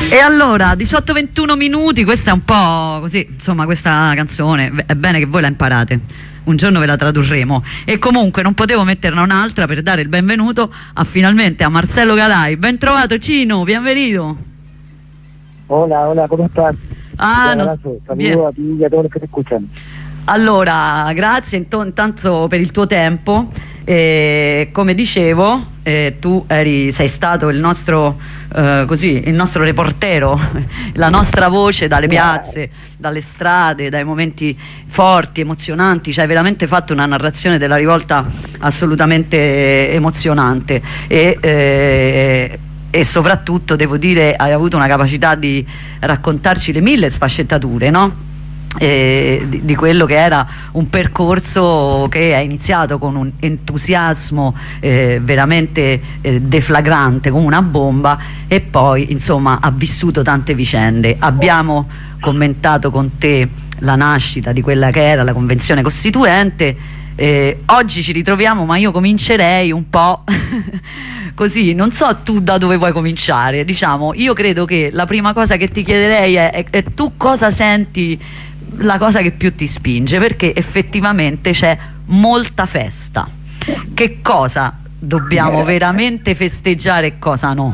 E allora, 18-21 minuti, questa è un po' così, insomma, questa canzone, è bene che voi la imparate, un giorno ve la tradurremo. E comunque non potevo metterne un'altra per dare il benvenuto finalmente a Marcelo Calai. Ben trovato Cino, bienvenido. Hola, ¿cómo estás? Saludos a ti y a todos los que te escuchan. Allora, grazie intanto per il tuo tempo. Come dicevo, tu sei stato il nostro il nostro reportero, la nostra voce dalle piazze, dalle strade, dai momenti forti, emozionanti. Ci hai veramente fatto una narrazione della rivolta assolutamente emozionante e soprattutto devo dire hai avuto una capacità di raccontarci le mille sfaccettature, no? Di quello che era un percorso che è iniziato con un entusiasmo veramente deflagrante come una bomba, e poi insomma ha vissuto tante vicende. Abbiamo commentato con te la nascita di quella che era la Convenzione Costituente. Oggi ci ritroviamo, ma io comincerei un po' così, non so tu da dove vuoi cominciare. Diciamo, io credo che la prima cosa che ti chiederei è tu cosa senti, la cosa che più ti spinge, perché effettivamente c'è molta festa. Che cosa dobbiamo veramente festeggiare e cosa no?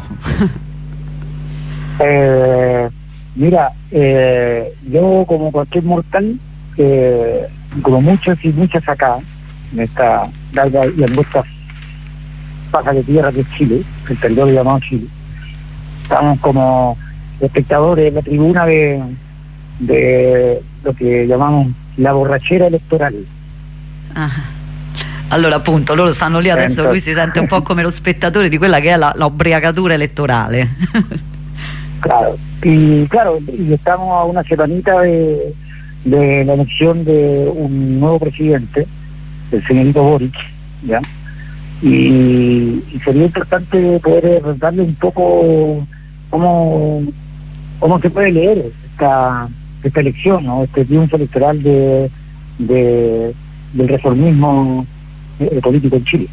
Mira, yo como cualquier mortal, como muchos y muchas acá, en esta larga y angosta faja de tierra que es Chile, el territorio llamado Chile, estamos como espectadores en la tribuna de lo che chiamiamo la borracera elettorale. Allora appunto loro stanno lì adesso, lui si sente un po' come lo spettatore di quella che è la ubriacatura elettorale. Claro, y estamos a una semanita de la elección de un nuevo presidente, el señorito Boric, ¿ya? Y sería importante poder darle un poco cómo se puede leer esta elección, ¿no? Este triunfo elettoral del reformismo politico in Cile.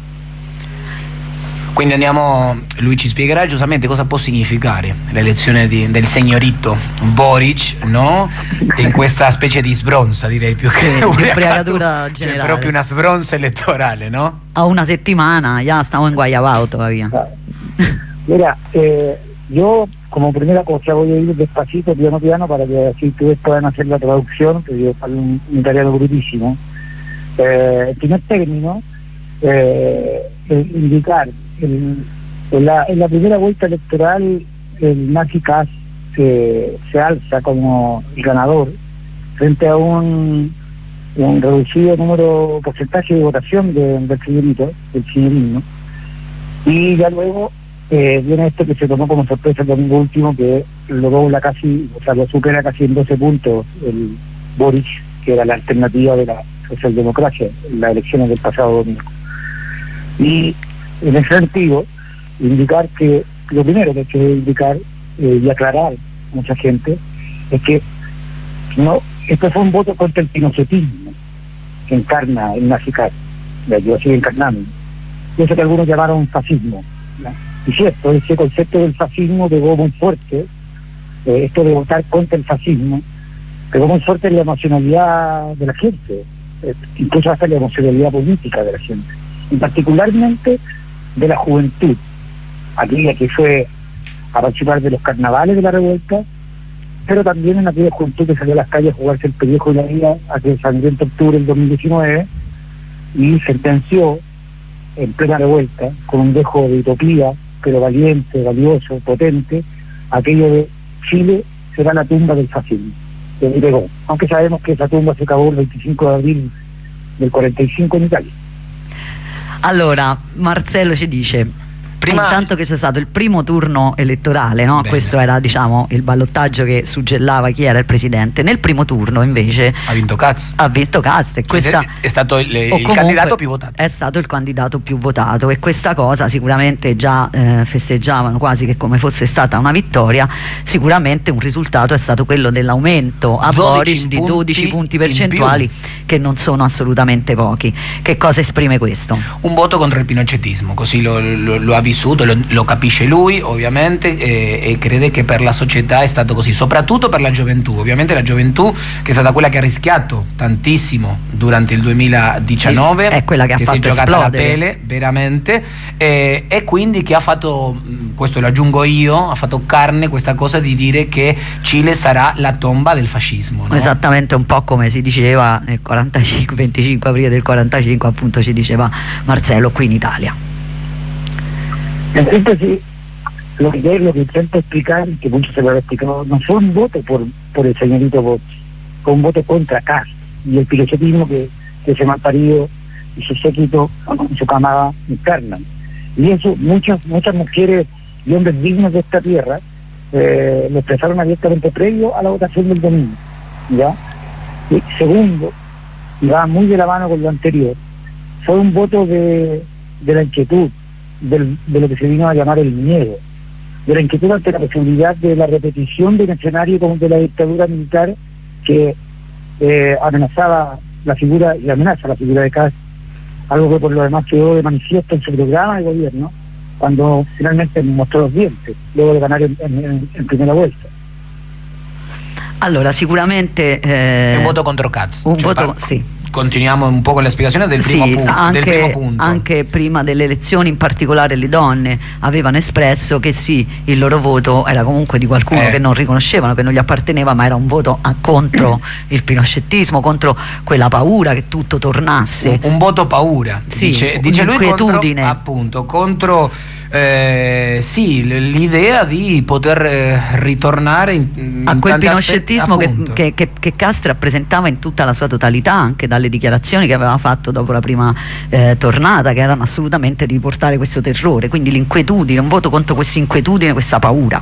Quindi andiamo, lui ci spiegherà giustamente cosa può significare l'elezione del signorito Boric, no? In questa specie di sbronza, direi, più che ubriacatura generale, cioè proprio una sbronza elettorale, no? A una settimana ya estamos en Guayabao todavía. Mira, yo como primera cosa voy a ir despacito, piano, para que así ustedes puedan hacer la traducción, que yo hablo un italiano brutísimo. En primer término, indicar, en la primera vuelta electoral el Nazi Kass se alza como el ganador frente a un reducido porcentaje de votación del señorismo, y ya luego viene esto que se tomó como sorpresa el domingo último, que lo dobla casi, o sea, lo supera casi en 12 puntos el Boric, que era la alternativa de la socialdemocracia en las elecciones del pasado domingo. Y en ese sentido, indicar que lo primero que hay que indicar y aclarar a mucha gente es que no, esto fue un voto contra el pinochetismo que encarna el Nazi Kass, lo sigue encarnando, y eso que algunos llamaron fascismo, ¿no? Y cierto, ese concepto del fascismo pegó muy fuerte, esto de votar contra el fascismo, pegó muy fuerte en la emocionalidad de la gente, incluso hasta la emocionalidad política de la gente, y particularmente de la juventud, aquella que fue a participar de los carnavales de la revuelta, pero también en aquella juventud que salió a las calles a jugarse el pellejo y la vida aquel sangriento octubre del 2019 y sentenció en plena revuelta, con un dejo de utopía, pero valiente, valioso, potente, aquello de Chile será la tumba del fascismo. Y pegó, aunque sabemos que esa tumba se acabó el 25 de abril del 45 in Italia. Allora, Marcello ci dice intanto che c'è stato il primo turno elettorale, no? Questo era, diciamo, il ballottaggio che suggellava chi era il presidente. Nel primo turno invece ha vinto Katz, e questa è stato il candidato più votato. È stato il candidato più votato, e questa cosa sicuramente già festeggiavano quasi che come fosse stata una vittoria. Sicuramente un risultato è stato quello dell'aumento a Boric di 12 punti percentuali, che non sono assolutamente pochi. Che cosa esprime questo? Un voto contro il pinochetismo, così lo ha visto vissuto, lo capisce lui ovviamente, e crede che per la società è stato così, soprattutto per la gioventù, ovviamente la gioventù che è stata quella che ha rischiato tantissimo durante il 2019, è quella che ha fatto si è giocata esplodere la pelle veramente, e quindi che ha fatto, questo lo aggiungo io, ha fatto carne questa cosa di dire che Cile sarà la tomba del fascismo, no? Esattamente, un po' come si diceva nel 45, 25 aprile del 45, appunto ci diceva Marcello qui in Italia. En síntesis, lo que intento explicar, que muchos se lo han explicado, no fue un voto por el señorito Boric, fue un voto contra Cast y el pilochetismo que ese malparido y su séquito y su camada interna. Y eso muchas mujeres y hombres dignos de esta tierra lo expresaron abiertamente previo a la votación del domingo, ¿ya? Y segundo, y va muy de la mano con lo anterior, fue un voto de la inquietud, de lo que se vino a llamar el miedo, de la inquietud ante la posibilidad de la repetición del escenario como de la dictadura militar que amenazaba la figura y amenaza la figura de Kast, algo que por lo demás quedó de manifiesto en su programa de gobierno cuando finalmente mostró los dientes luego de ganar en primera vuelta. Allora sicuramente un voto contro Katz, un voto, sì. Continuiamo un po' con la spiegazione del primo, del primo punto. Anche prima delle elezioni, in particolare le donne avevano espresso che sì, il loro voto era comunque di qualcuno che non riconoscevano, che non gli apparteneva, ma era un voto contro il pinochettismo, contro quella paura che tutto tornasse. Un voto paura, sì, dice lui, contro sì, l'idea di poter ritornare a quel pinochettismo che Cast rappresentava in tutta la sua totalità, anche dalle dichiarazioni che aveva fatto dopo la prima tornata, che erano assolutamente di portare questo terrore, quindi l'inquietudine, un voto contro questa inquietudine, questa paura.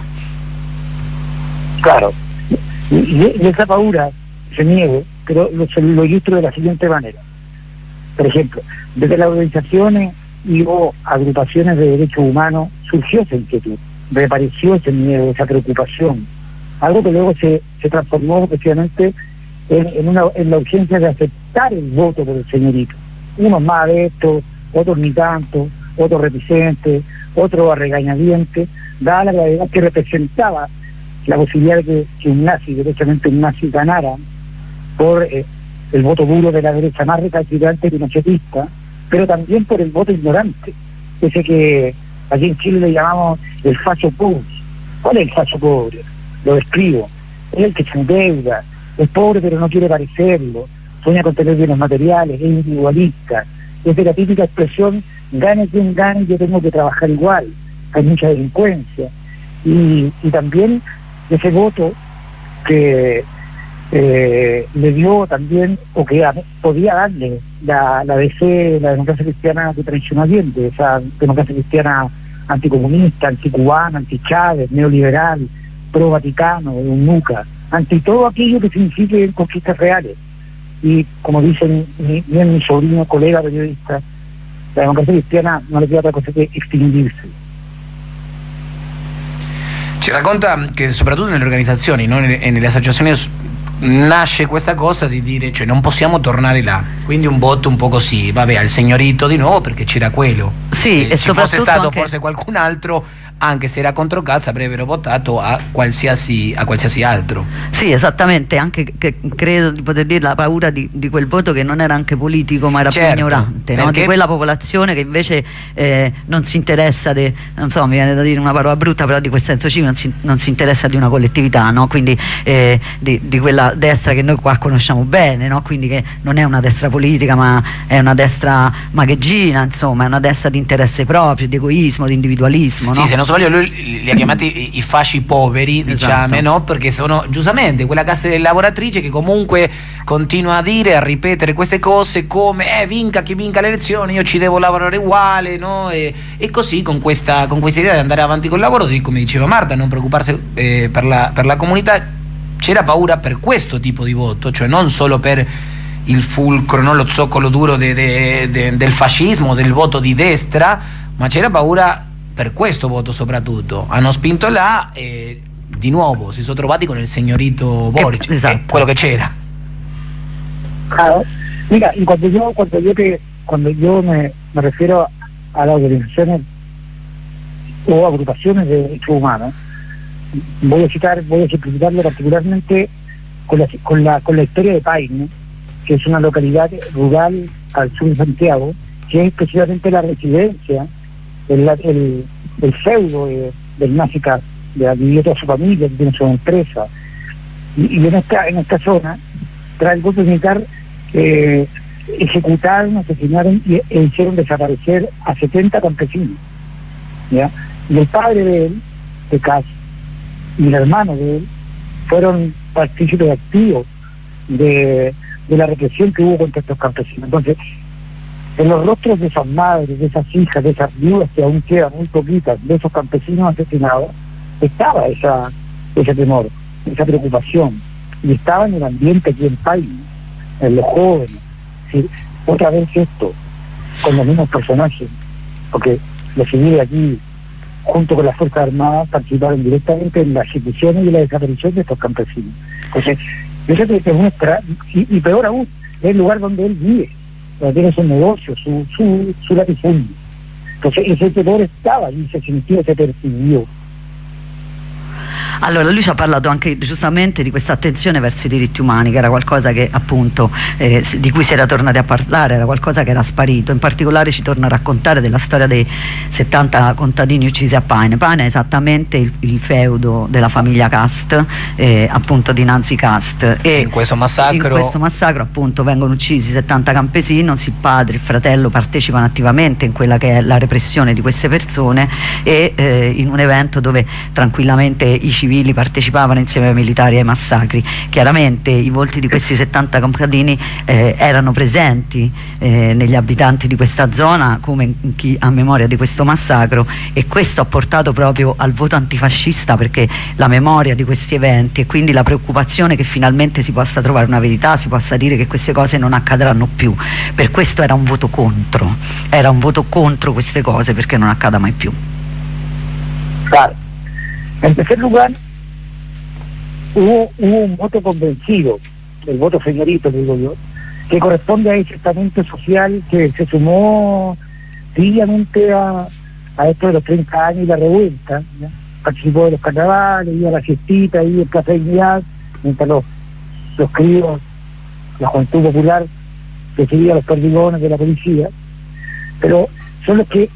Claro, y esa paura se niega, pero lo ilustro de la siguiente manera. Por ejemplo, desde las organizaciones y o agrupaciones de derechos humanos surgió esa inquietud, reapareció ese miedo, esa preocupación, algo que luego se transformó efectivamente en la urgencia de aceptar el voto por el señorito. Unos más adeptos, otros ni tanto, otros reticentes, otros a regañadientes, dada la gravedad que representaba la posibilidad de que un nazi, derechamente un nazi, ganara por el voto duro de la derecha más recalcitrante pinochetista, pero también por el voto ignorante, ese que aquí en Chile le llamamos el facho pobre. ¿Cuál es el facho pobre? Lo describo. Es el que se endeuda, es pobre pero no quiere parecerlo, sueña con tener bienes materiales, es individualista. Es de la típica expresión, gane quien gane, yo tengo que trabajar igual. Hay mucha delincuencia. Y también ese voto que le dio también, o que podía darle la DC, la democracia cristiana que traicionó Allende, esa democracia cristiana anticomunista, anticubana, anti-Chávez, neoliberal, pro-Vaticano, UNUCA, anti todo aquello que signifique conquistas reales. Y como dicen mi sobrino, colega periodista, la democracia cristiana no le queda otra cosa che extinguirsi. Ci racconta che soprattutto nelle organizzazioni, no? E nelle associazioni nasce questa cosa di dire, cioè non possiamo tornare là, quindi un voto un po' così, vabbè, al signorito di nuovo perché c'era quello. Sì, e ci fosse stato anche forse qualcun altro, anche se era contro Cazzo, avrebbero votato a qualsiasi altro. Sì, esattamente, anche che credo di poter dire la paura di quel voto che non era anche politico ma era più ignorante, no? Di quella popolazione che invece non si interessa non so, mi viene da dire una parola brutta, però di quel senso civico non si interessa di una collettività, no? Quindi di quella destra che noi qua conosciamo bene, no? Quindi che non è una destra politica ma è una destra magheggina, insomma, è una destra di interesse proprio, di egoismo, di individualismo, sì, no? Se non sbaglio lui li ha chiamati i fasci poveri, diciamo, no? Perché sono giustamente quella classe lavoratrice che comunque continua a dire, a ripetere queste cose come vinca chi vinca le elezioni, io ci devo lavorare uguale, no? E così con questa idea di andare avanti col lavoro, come diceva Marta, non preoccuparsi per la comunità. C'era paura per questo tipo di voto, cioè non solo per il fulcro, no? Lo zoccolo duro del fascismo, del voto di destra, ma c'era paura per questo voto soprattutto. Hanno spinto là e di nuovo si sono trovati con il signorito Boric, esatto, quello che c'era. Claro. Mira, y cuando yo me refiero a las organizaciones o agrupaciones de derechos humanos. Voy a simplificarlo particularmente con la historia de Paine, que es una localidad rural al sur de Santiago, que es precisamente la residencia, el feudo del Nazi Katz, vivió toda su familia, tiene su empresa, y en esta zona, tras el golpe militar, ejecutaron, asesinaron e hicieron desaparecer a 70 campesinos, ¿ya? Y el padre de él, de Katz, y el hermano de él, fueron partícipes activos de la represión que hubo contra estos campesinos. Entonces, en los rostros de esas madres, de esas hijas, de esas viudas que aún quedan muy poquitas, de esos campesinos asesinados, estaba ese temor, esa preocupación, y estaba en el ambiente aquí en Paine, en los jóvenes. ¿Sí? Otra vez esto, con los mismos personajes, porque los civiles aquí, junto con las Fuerzas Armadas, participaron directamente en las ejecuciones y la desaparición de estos campesinos. Entonces, eso te muestra, y peor aún, es el lugar donde él vive, donde tiene su negocio, su latifundio. Entonces, ese temor estaba lì, si sentiva, si percibió. Allora lui ci ha parlato anche giustamente di questa attenzione verso i diritti umani, che era qualcosa che appunto di cui si era tornati a parlare, era qualcosa che era sparito. In particolare ci torna a raccontare della storia dei 70 contadini uccisi a Paine. Paine è esattamente il feudo della famiglia Cast, appunto di Nancy Cast, e in questo massacro appunto vengono uccisi 70 campesini, il padre, il fratello partecipano attivamente in quella che è la repressione di queste persone, e in un evento dove tranquillamente i civili partecipavano insieme ai militari ai massacri. Chiaramente i volti di questi 70 contadini erano presenti negli abitanti di questa zona come in chi ha memoria di questo massacro, e questo ha portato proprio al voto antifascista, perché la memoria di questi eventi e quindi la preoccupazione che finalmente si possa trovare una verità, si possa dire che queste cose non accadranno più. Per questo era un voto contro queste cose, perché non accada mai più. Claro. En tercer lugar, hubo un voto convencido, el voto señorito, digo yo, que corresponde a ese estamento social que se sumó tibiamente a esto de los 30 años y la revuelta, ¿ya? Participó de los carnavales, iba a la fiestita, iba en Plaza Dignidad, mientras los críos, la juventud popular, recibía los perdigones de la policía, pero son los que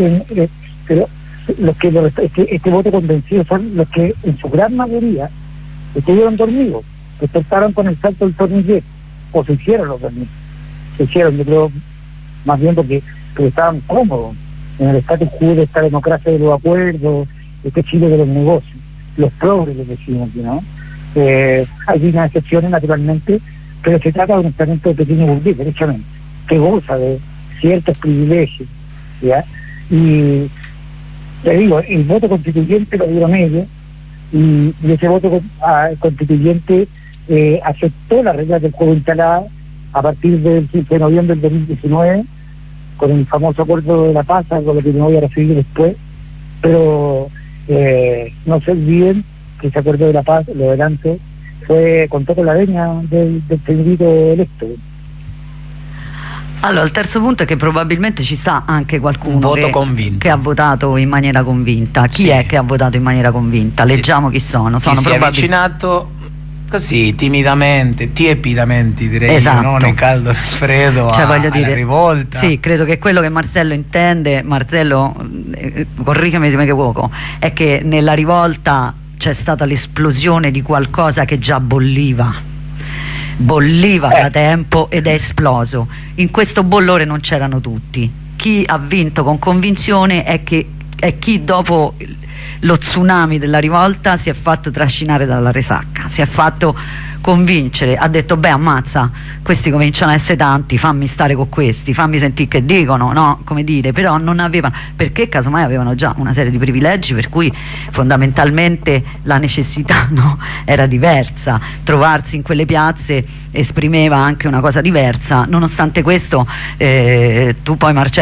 este voto convencido son los que en su gran mayoría estuvieron dormidos, despertaron con el salto del tornillete, o se hicieron los dormidos. Se hicieron, yo creo, más bien porque estaban cómodos en el status quo de esta democracia de los acuerdos, este Chile de los negocios, los progres, decimos, ¿no? Hay unas excepciones, naturalmente, pero se trata de un estamento de pequeño burgués, derechamente, que goza de ciertos privilegios, ¿ya? Y te digo, el voto constituyente lo dieron ellos, y ese voto constituyente aceptó las reglas del juego instaladas a partir del 15 de noviembre del 2019, con el famoso acuerdo de la paz, algo lo que me voy a referir después, pero no se olviden que ese acuerdo de la paz, lo adelante, fue con toda la venia del señorito eletto. Allora, il terzo punto è che probabilmente ci sta anche qualcuno che ha votato in maniera convinta. Chi è che ha votato in maniera convinta? Leggiamo chi sono. Chi si è avvicinato così timidamente, tiepidamente direi, esatto. No? Nel caldo, nel freddo, cioè, voglio alla dire, rivolta. Sì, credo che quello che Marcello intende, Marcello, corriggimi se mi equivoco, è che nella rivolta c'è stata l'esplosione di qualcosa che già bolliva da tempo ed è esploso. In questo bollore non c'erano tutti. Chi ha vinto con convinzione è chi dopo lo tsunami della rivolta si è fatto trascinare dalla resacca, si è fatto convincere, ha detto beh ammazza, questi cominciano a essere tanti, fammi stare con questi, fammi sentire che dicono, no? Come dire, però non avevano, perché casomai avevano già una serie di privilegi per cui fondamentalmente la necessità, no? Era diversa, trovarsi in quelle piazze esprimeva anche una cosa diversa. Nonostante questo tu poi Marcello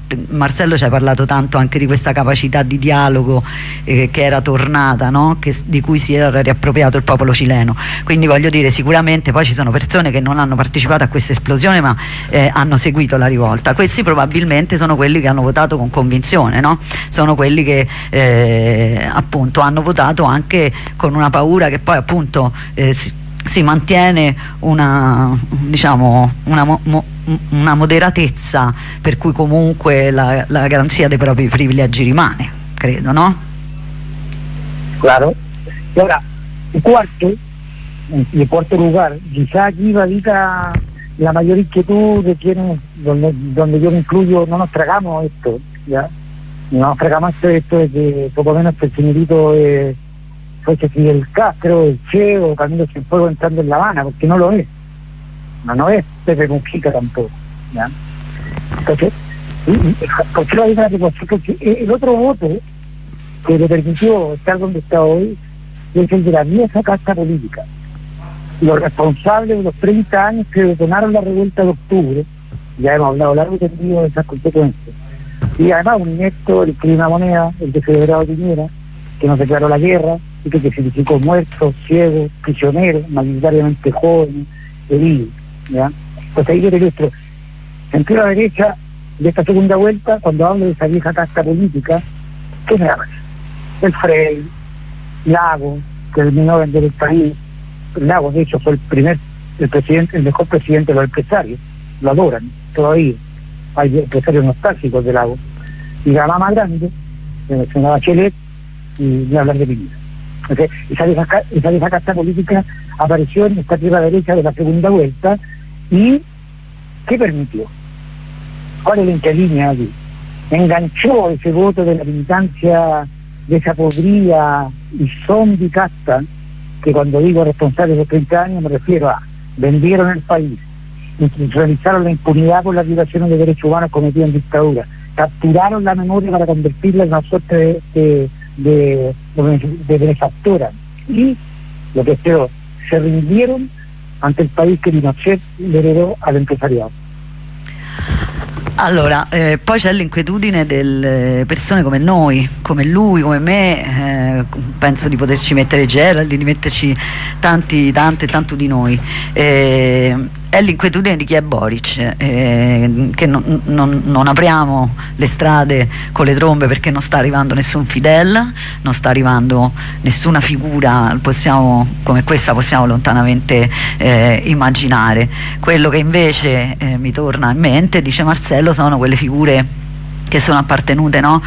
Marcello ci ha parlato tanto anche di questa capacità di dialogo che era tornata, no? Di cui si era riappropriato il popolo cileno, quindi voglio dire, sicuramente poi ci sono persone che non hanno partecipato a questa esplosione ma hanno seguito la rivolta. Questi probabilmente sono quelli che hanno votato con convinzione, no? Sono quelli che appunto hanno votato anche con una paura che poi appunto si mantiene una, diciamo, una moderatezza per cui comunque la garanzia dei propri privilegi rimane, credo, ¿no? Claro. Y ahora, el cuarto lugar, quizá aquí radica la mayor inquietud de quienes, donde yo me incluyo, no nos tragamos esto, ¿ya? No nos tragamos esto de que poco menos el señorito fuese Fidel Castro, el Che o Camilo Cienfuegos entrando en La Habana, porque no lo es. No es Pepe Mujica tampoco, ¿ya? Entonces, ¿por qué lo digo? Porque el otro voto que le permitió estar donde está hoy es el de la vieja casta política. Los responsables de los 30 años que detonaron la revuelta de octubre, ya hemos hablado largo y tendido de esas consecuencias. Y además un inepto, el que una moneda, el de Federado Piñera, que nos declaró la guerra y que significó muertos, ciegos, prisioneros, mayoritariamente jóvenes, heridos, ¿ya? Pues ahí yo te ilustro. Entre la derecha de esta segunda vuelta, cuando hablo de esa vieja casta política, ¿qué me da? El Frey, Lagos, que terminó de vender el país. Lagos, de hecho, fue el mejor presidente de los empresarios, lo adoran todavía. Hay empresarios nostálgicos de Lagos. Y la más grande, la señora Bachelet, y ni hablar de Piñera. Entonces, esa vieja casta política apareció en esta tierra derecha de la segunda vuelta. ¿Y qué permitió? ¿Cuál es la interlínea aquí? Enganchó ese voto de la militancia de esa podrida y zombie casta, que cuando digo responsables de los 30 años me refiero a vendieron el país, realizaron la impunidad por las violaciones de derechos humanos cometidas en dictadura, capturaron la memoria para convertirla en una suerte de benefactora, y lo que es peor, se rindieron ante il paese che Pinochet heredò all'empresariato. Allora, poi c'è l'inquietudine delle persone come noi, come lui, come me, penso di poterci mettere Gerald, di metterci tanto di noi. È l'inquietudine di chi è Boric, che non apriamo le strade con le trombe perché non sta arrivando nessun Fidel, non sta arrivando nessuna figura come questa possiamo lontanamente immaginare. Quello che invece mi torna in mente, dice Marcello, sono quelle figure che sono appartenute, no?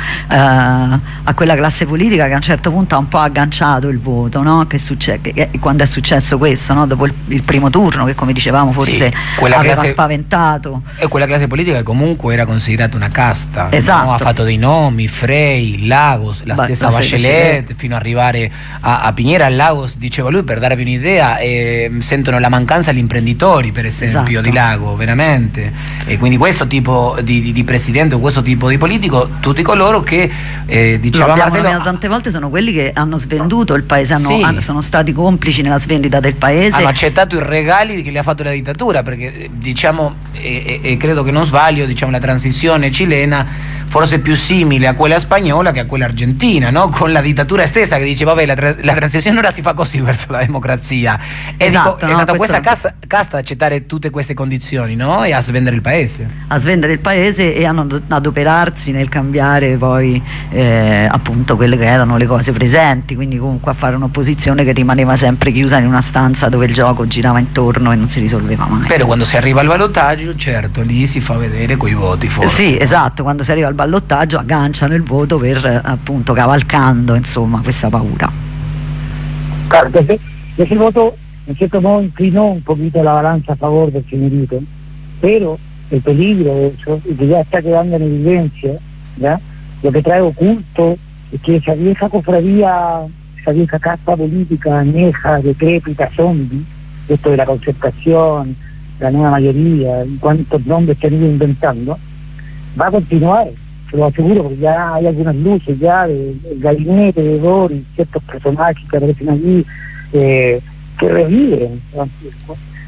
A quella classe politica che a un certo punto ha un po' agganciato il voto, no? Quando è successo questo, no? Dopo il primo turno, che come dicevamo forse aveva spaventato. E quella classe politica che comunque era considerata una casta, esatto. No? Ha fatto dei nomi, Frey, Lagos, la stessa Bachelet, fino ad arrivare a Piñera. Lagos, diceva lui, per darvi un'idea, sentono la mancanza gli imprenditori, per esempio, esatto. Di Lago, veramente. E quindi questo tipo di presidente o questo tipo di politico, tutti coloro che diceva Marcello tante volte sono quelli che hanno svenduto il paese, sono stati complici nella svendita del paese, hanno accettato i regali che gli ha fatto la dittatura, perché diciamo e credo che non sbaglio, diciamo, la transizione cilena forse più simile a quella spagnola che a quella argentina, no? Con la dittatura stessa che dice vabbè la transizione ora si fa così verso la democrazia. Esatto, è stata questa casta ad accettare tutte queste condizioni, no? E a svendere il paese. A svendere il paese e a adoperarsi nel cambiare poi appunto quelle che erano le cose presenti, quindi comunque a fare un'opposizione che rimaneva sempre chiusa in una stanza dove il gioco girava intorno e non si risolveva mai. Però quando si arriva al ballottaggio, certo, lì si fa vedere coi voti forse. Sì, esatto, quando si arriva al ballottaggio agganciano il voto per appunto cavalcando insomma questa paura. Claro, entonces ese voto en cierto modo inclinó un poquito la balanza a favor del señorito, pero el peligro de eso, y que ya está quedando en evidencia, ¿ya? Lo que trae oculto es que esa vieja cofradía, esa vieja casta política añeja, decrépita, zombie, esto de la concertación, la nueva mayoría, y cuántos nombres que han ido inventando, va a continuar, se lo aseguro, porque ya hay algunas luces ya del gabinete de Boris, ciertos personajes que aparecen allí, que reviven, ¿no?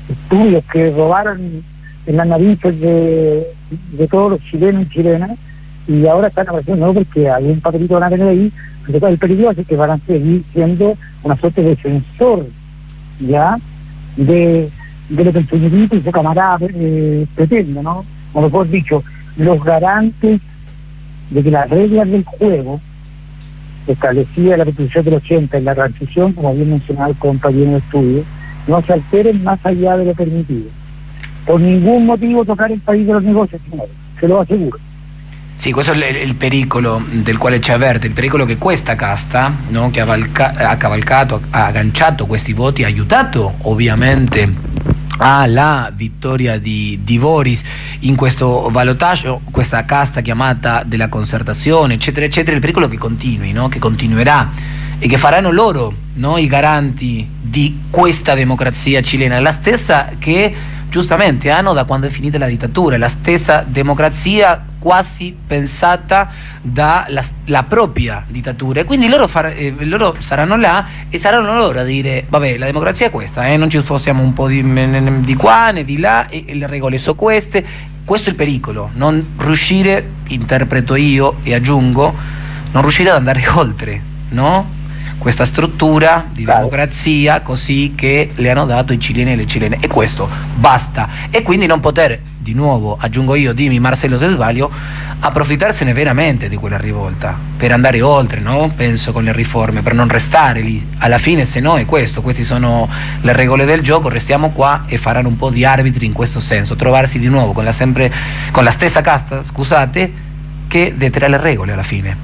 Estudios que robaron en las narices de todos los chilenos y chilenas, y ahora están apareciendo, no porque hay un papelito van a tener ahí, pero el peligro es que van a seguir siendo una suerte de censor, ya, de lo que el señorito y su camarada pretende, ¿no? O mejor dicho, los garantes de que las reglas del juego establecida en la Constitución del 80 en la transición, como bien mencionaba el compañero de estudio, no se alteren más allá de lo permitido. Por ningún motivo tocar el país de los negocios, señores, se lo aseguro. Sì, questo è il pericolo del quale ci avverte, il pericolo che questa casta, no, che ha cavalcato, ha agganciato questi voti, ha aiutato ovviamente alla vittoria di Boris in questo ballottaggio, questa casta chiamata della concertazione, eccetera, eccetera, il pericolo che continui, no, che continuerà e che faranno loro, no, i garanti di questa democrazia cilena, la stessa che giustamente hanno da quando è finita la dittatura, la stessa democrazia quasi pensata dalla propria dittatura, e quindi loro saranno là e saranno loro a dire vabbè, la democrazia è questa, non ci spostiamo un po' di qua né di là, e le regole sono queste. Questo è il pericolo, non riuscire, interpreto io e aggiungo, non riuscire ad andare oltre, no? Questa struttura di democrazia così che le hanno dato i cileni e le cilene, e questo basta, e quindi non poter, di nuovo aggiungo io, dimmi Marcello se sbaglio, approfittarsene veramente di quella rivolta per andare oltre, no? Penso con le riforme, per non restare lì, alla fine se no è questo, queste sono le regole del gioco, restiamo qua, e faranno un po' di arbitri in questo senso, trovarsi di nuovo con la stessa casta, scusate, che deterrà le regole alla fine.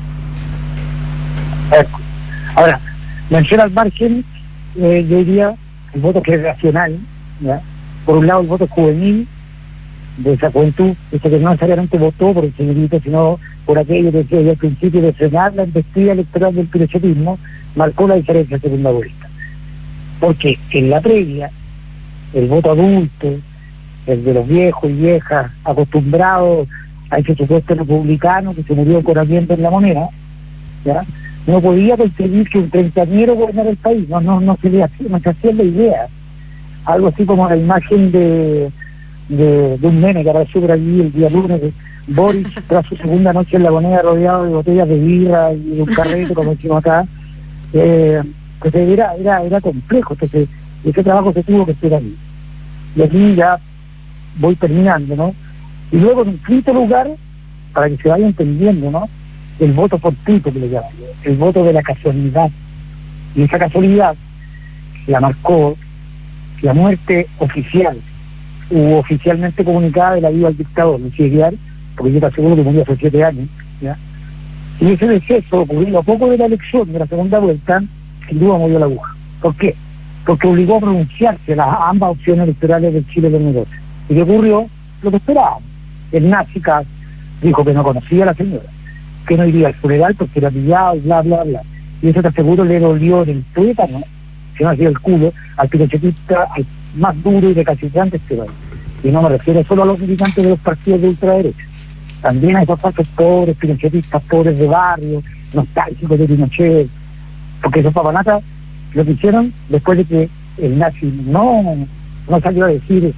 Ecco, ahora menciona al margen, yo diría el voto generacional, ¿ya? Por un lado el voto juvenil de esa juventud, que no necesariamente votó por el señorito, sino por aquello que desde el principio de frenar la embestida electoral del pinochetismo, marcó la diferencia en segunda vuelta. Porque en la previa, el voto adulto, el de los viejos y viejas acostumbrados a ese supuesto republicano que se murió con aliento en la moneda, ¿ya? No podía conseguir que un treintañero gobernara el país, no se hacía la idea. Algo así como la imagen de un meme que apareció por allí el día lunes, de Boris tras su segunda noche en la moneda rodeado de botellas de birra y de un carrete, como decimos acá, pues era complejo. Entonces, ese trabajo se tuvo que hacer ahí. Y aquí ya voy terminando, ¿no? Y luego en un quinto lugar, para que se vaya entendiendo, ¿no? El voto fortuito que le llaman, el voto de la casualidad. Y esa casualidad la marcó la muerte oficial u oficialmente comunicada de la vida al dictador, Luis Aguilar, porque yo te aseguro que murió hace 7 años, ¿ya? Y ese deceso ocurrió a poco de la elección de la segunda vuelta, sin duda movió la aguja. ¿Por qué? Porque obligó a pronunciarse a ambas opciones electorales del Chile del negocio. ¿Y qué ocurrió? Lo que esperábamos. El nazi Kass dijo que no conocía a la señora, que no iría al funeral porque era pillado y bla, bla, bla. Y eso te aseguro le dolió en el tuétano, si no hacía el culo, al pinochetista al más duro y recalcitrante este país. Y no me refiero solo a los militantes de los partidos de ultraderecha, también a esos partes pobres, pinochetistas pobres de barrio, nostálgicos de Pinochet, porque esos papanatas lo que hicieron después de que el nazi no salió a decir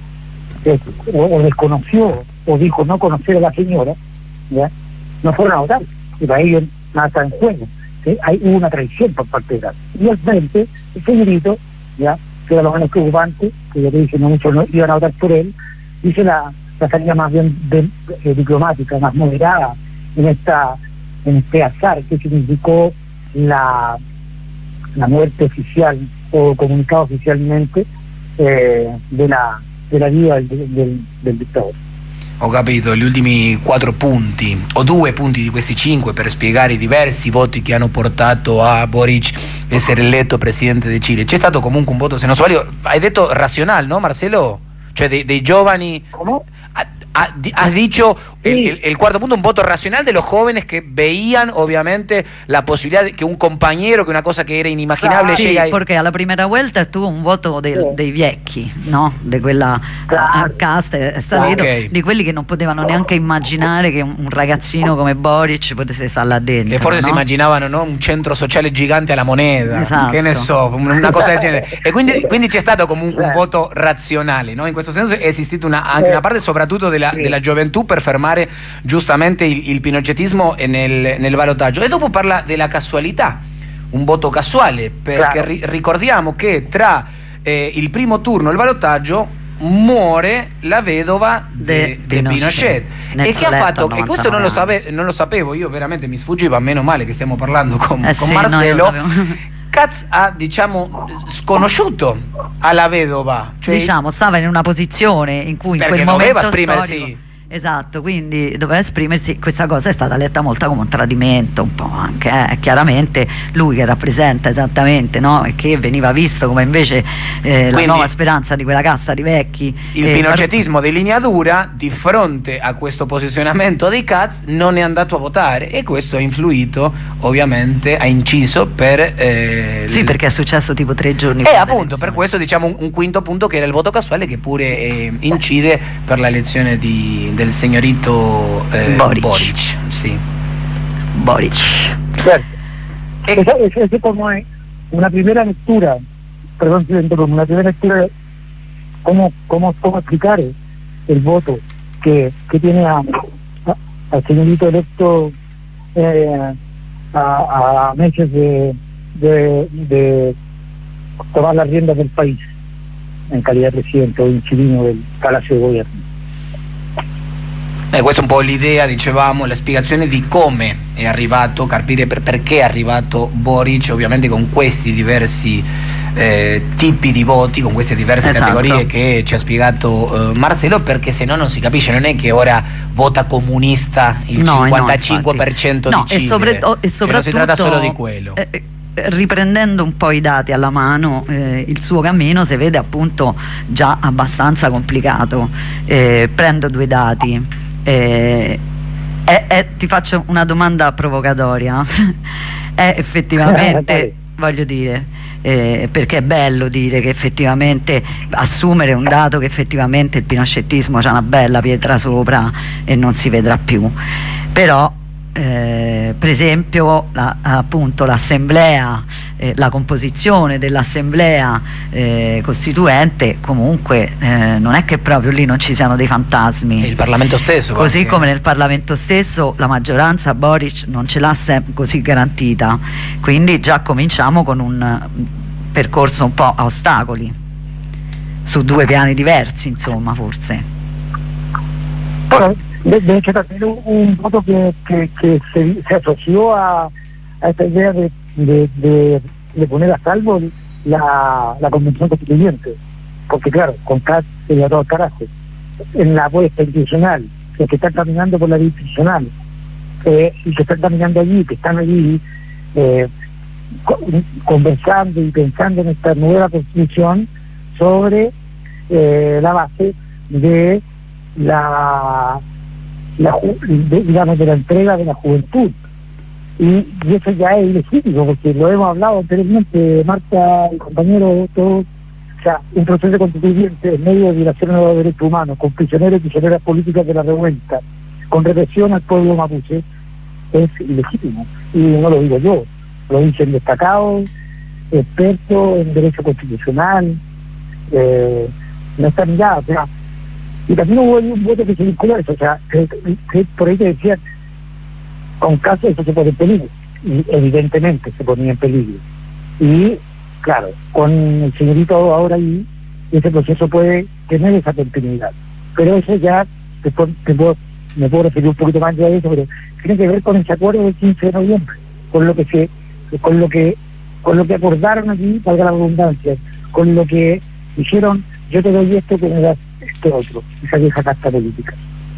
o desconoció o dijo no conocer a la señora, ¿ya? No fueron a votar, y para ellos nada está en juego. ¿Sí? Hubo una traición por parte de la. Y al frente, el señorito, ya, que era lo menos preocupante, que ya te dije, no muchos no iban a votar por él, dice la salida más bien diplomática, más moderada en este azar que significó la muerte oficial o comunicado oficialmente de la vida del dictador. Ho capito, gli ultimi 4 punti, o 2 punti di questi 5 per spiegare i diversi voti che hanno portato a Boric essere eletto presidente del Cile. C'è stato comunque un voto, se non sbaglio, hai detto razional, ¿no, Marcelo? Cioè dei giovani... ¿Cómo? Has dicho el cuarto punto, un voto racional de los jóvenes que veían obviamente la posibilidad de que un compañero, que una cosa que era inimaginable sì, llega... perché alla primera vuelta estuvo un voto dei vecchi, no? Di quella casta è salito, di quelli che non potevano neanche immaginare che un ragazzino come Boric potesse stare là dentro. Che forse no? si immaginavano, no? Un centro sociale gigante alla moneta, esatto. Che ne so, una cosa del genere. E quindi c'è stato comunque un voto razionale, no? In questo senso è esistito anche una parte soprattutto del della gioventù per fermare giustamente il pinochettismo nel ballottaggio. E dopo parla della casualità, un voto casuale, perché ricordiamo che tra il primo turno e il ballottaggio muore la vedova di Pinochet, e che ha fatto, e questo non lo sapevo, io veramente mi sfuggiva, meno male che stiamo parlando con Marcelo. Katz ha, diciamo, sconosciuto alla vedova, cioè, diciamo, stava in una posizione in cui in quel momento storico, esatto, quindi doveva esprimersi. Questa cosa è stata letta molto come un tradimento, un po' anche, chiaramente lui che rappresenta esattamente, no? E che veniva visto come invece la nuova speranza di quella casta di vecchi. Il pinochettismo di linea dura, di fronte a questo posizionamento di Katz, non è andato a votare, e questo ha influito, ovviamente, ha inciso per sì, perché è successo tipo 3 giorni e appunto per questo, diciamo, un quinto punto, che era il voto casuale, che pure incide per la elezione del signorito Boric. Sì. Boric. Certo. Esa como una primera lectura, perdón, como una primera lectura, cómo explicar el voto que tiene al señorito electo a meses de tomar las riendas del país en calidad de presidente o inquilino del Palacio de Gobierno. Questa è un po' l'idea, dicevamo, la spiegazione di come è arrivato, capire perché è arrivato Boric, ovviamente con questi diversi tipi di voti, con queste diverse categorie che ci ha spiegato Marcelo, perché se no non si capisce, non è che ora vota comunista il 55% di Cile, e soprattutto non si tratta solo di quello. Riprendendo un po' i dati alla mano, il suo cammino si vede appunto già abbastanza complicato. Prendo 2 dati. Ti faccio una domanda provocatoria. È effettivamente, voglio dire, perché è bello dire che effettivamente, assumere un dato che effettivamente il pinochettismo c'ha una bella pietra sopra e non si vedrà più, però per esempio appunto l'assemblea, la composizione dell'assemblea costituente, comunque non è che proprio lì non ci siano dei fantasmi. E il Parlamento stesso, così come nel Parlamento stesso la maggioranza Boric non ce l'ha così garantita, quindi già cominciamo con un percorso un po' a ostacoli su 2 piani diversi, insomma, forse. De hecho, también un voto que se asoció a esta idea de poner a salvo la convención constituyente, porque claro, con Katz se le ha dado carajo en la apuesta institucional, los que están caminando por la vía institucional y que están caminando allí, que están allí conversando y pensando en esta nueva constitución sobre la base de digamos, de la entrega de la juventud, y eso ya es ilegítimo, porque lo hemos hablado anteriormente, Marta y compañeros todos. O sea, un proceso constituyente en medio de violaciones de los derechos humanos, con prisioneros y prisioneras políticas de la revuelta, con represión al pueblo mapuche, es ilegítimo. Y no lo digo yo, lo dicen destacados expertos en derecho constitucional, no está mirada, o sea. Y también hubo un voto que se vinculó a eso, o sea, que por ahí te decían, con caso eso se pone en peligro, y evidentemente se ponía en peligro. Y claro, con el señorito ahora ahí, ese proceso puede tener esa continuidad. Pero eso ya, después me puedo referir un poquito más a eso, pero tiene que ver con ese acuerdo del 15 de noviembre, con lo que acordaron aquí, valga la redundancia, con lo que dijeron, yo te doy esto que me das este otro, esa vieja casta politica.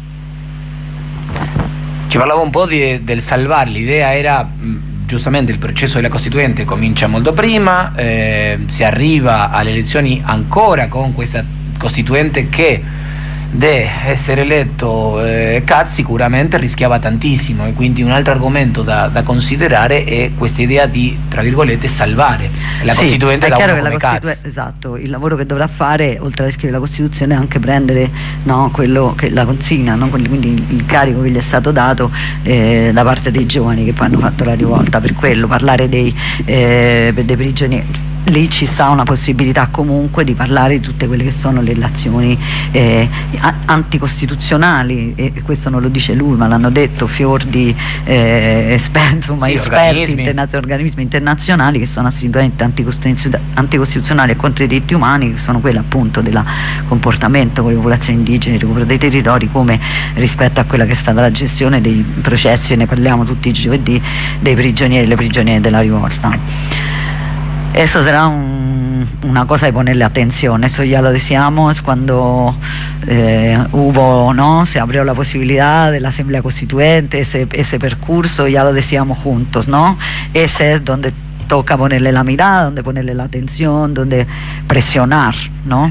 Ci parlava un po' del salvare, l'idea era giustamente il processo della Costituente comincia molto prima, si arriva alle elezioni ancora con questa Costituente che de essere eletto Katz sicuramente rischiava tantissimo, e quindi un altro argomento da considerare è questa idea di, tra virgolette, salvare la Costituente da uno come Katz. Esatto, il lavoro che dovrà fare, oltre a scrivere la Costituzione, è anche prendere, no, quello che la consigna, no? Quindi il carico che gli è stato dato da parte dei giovani che poi hanno fatto la rivolta, per quello, parlare dei prigionieri. lì ci sta una possibilità comunque di parlare di tutte quelle che sono le relazioni anticostituzionali, e questo non lo dice lui ma l'hanno detto fior di esperti organismi internazionali che sono assolutamente anticostituzionali e contro i diritti umani, che sono quelli appunto del comportamento con le popolazioni indigene, recupero dei territori, come rispetto a quella che è stata la gestione dei processi, e ne parliamo tutti i giovedì, dei prigionieri e le prigioniere della rivolta. Eso será una cosa de ponerle atención. Eso ya lo decíamos cuando hubo, ¿no? Se abrió la posibilidad de la Asamblea Constituyente, ese percurso, ya lo decíamos juntos, ¿no? Ese es donde toca ponerle la mirada, donde ponerle la atención, donde presionar, ¿no?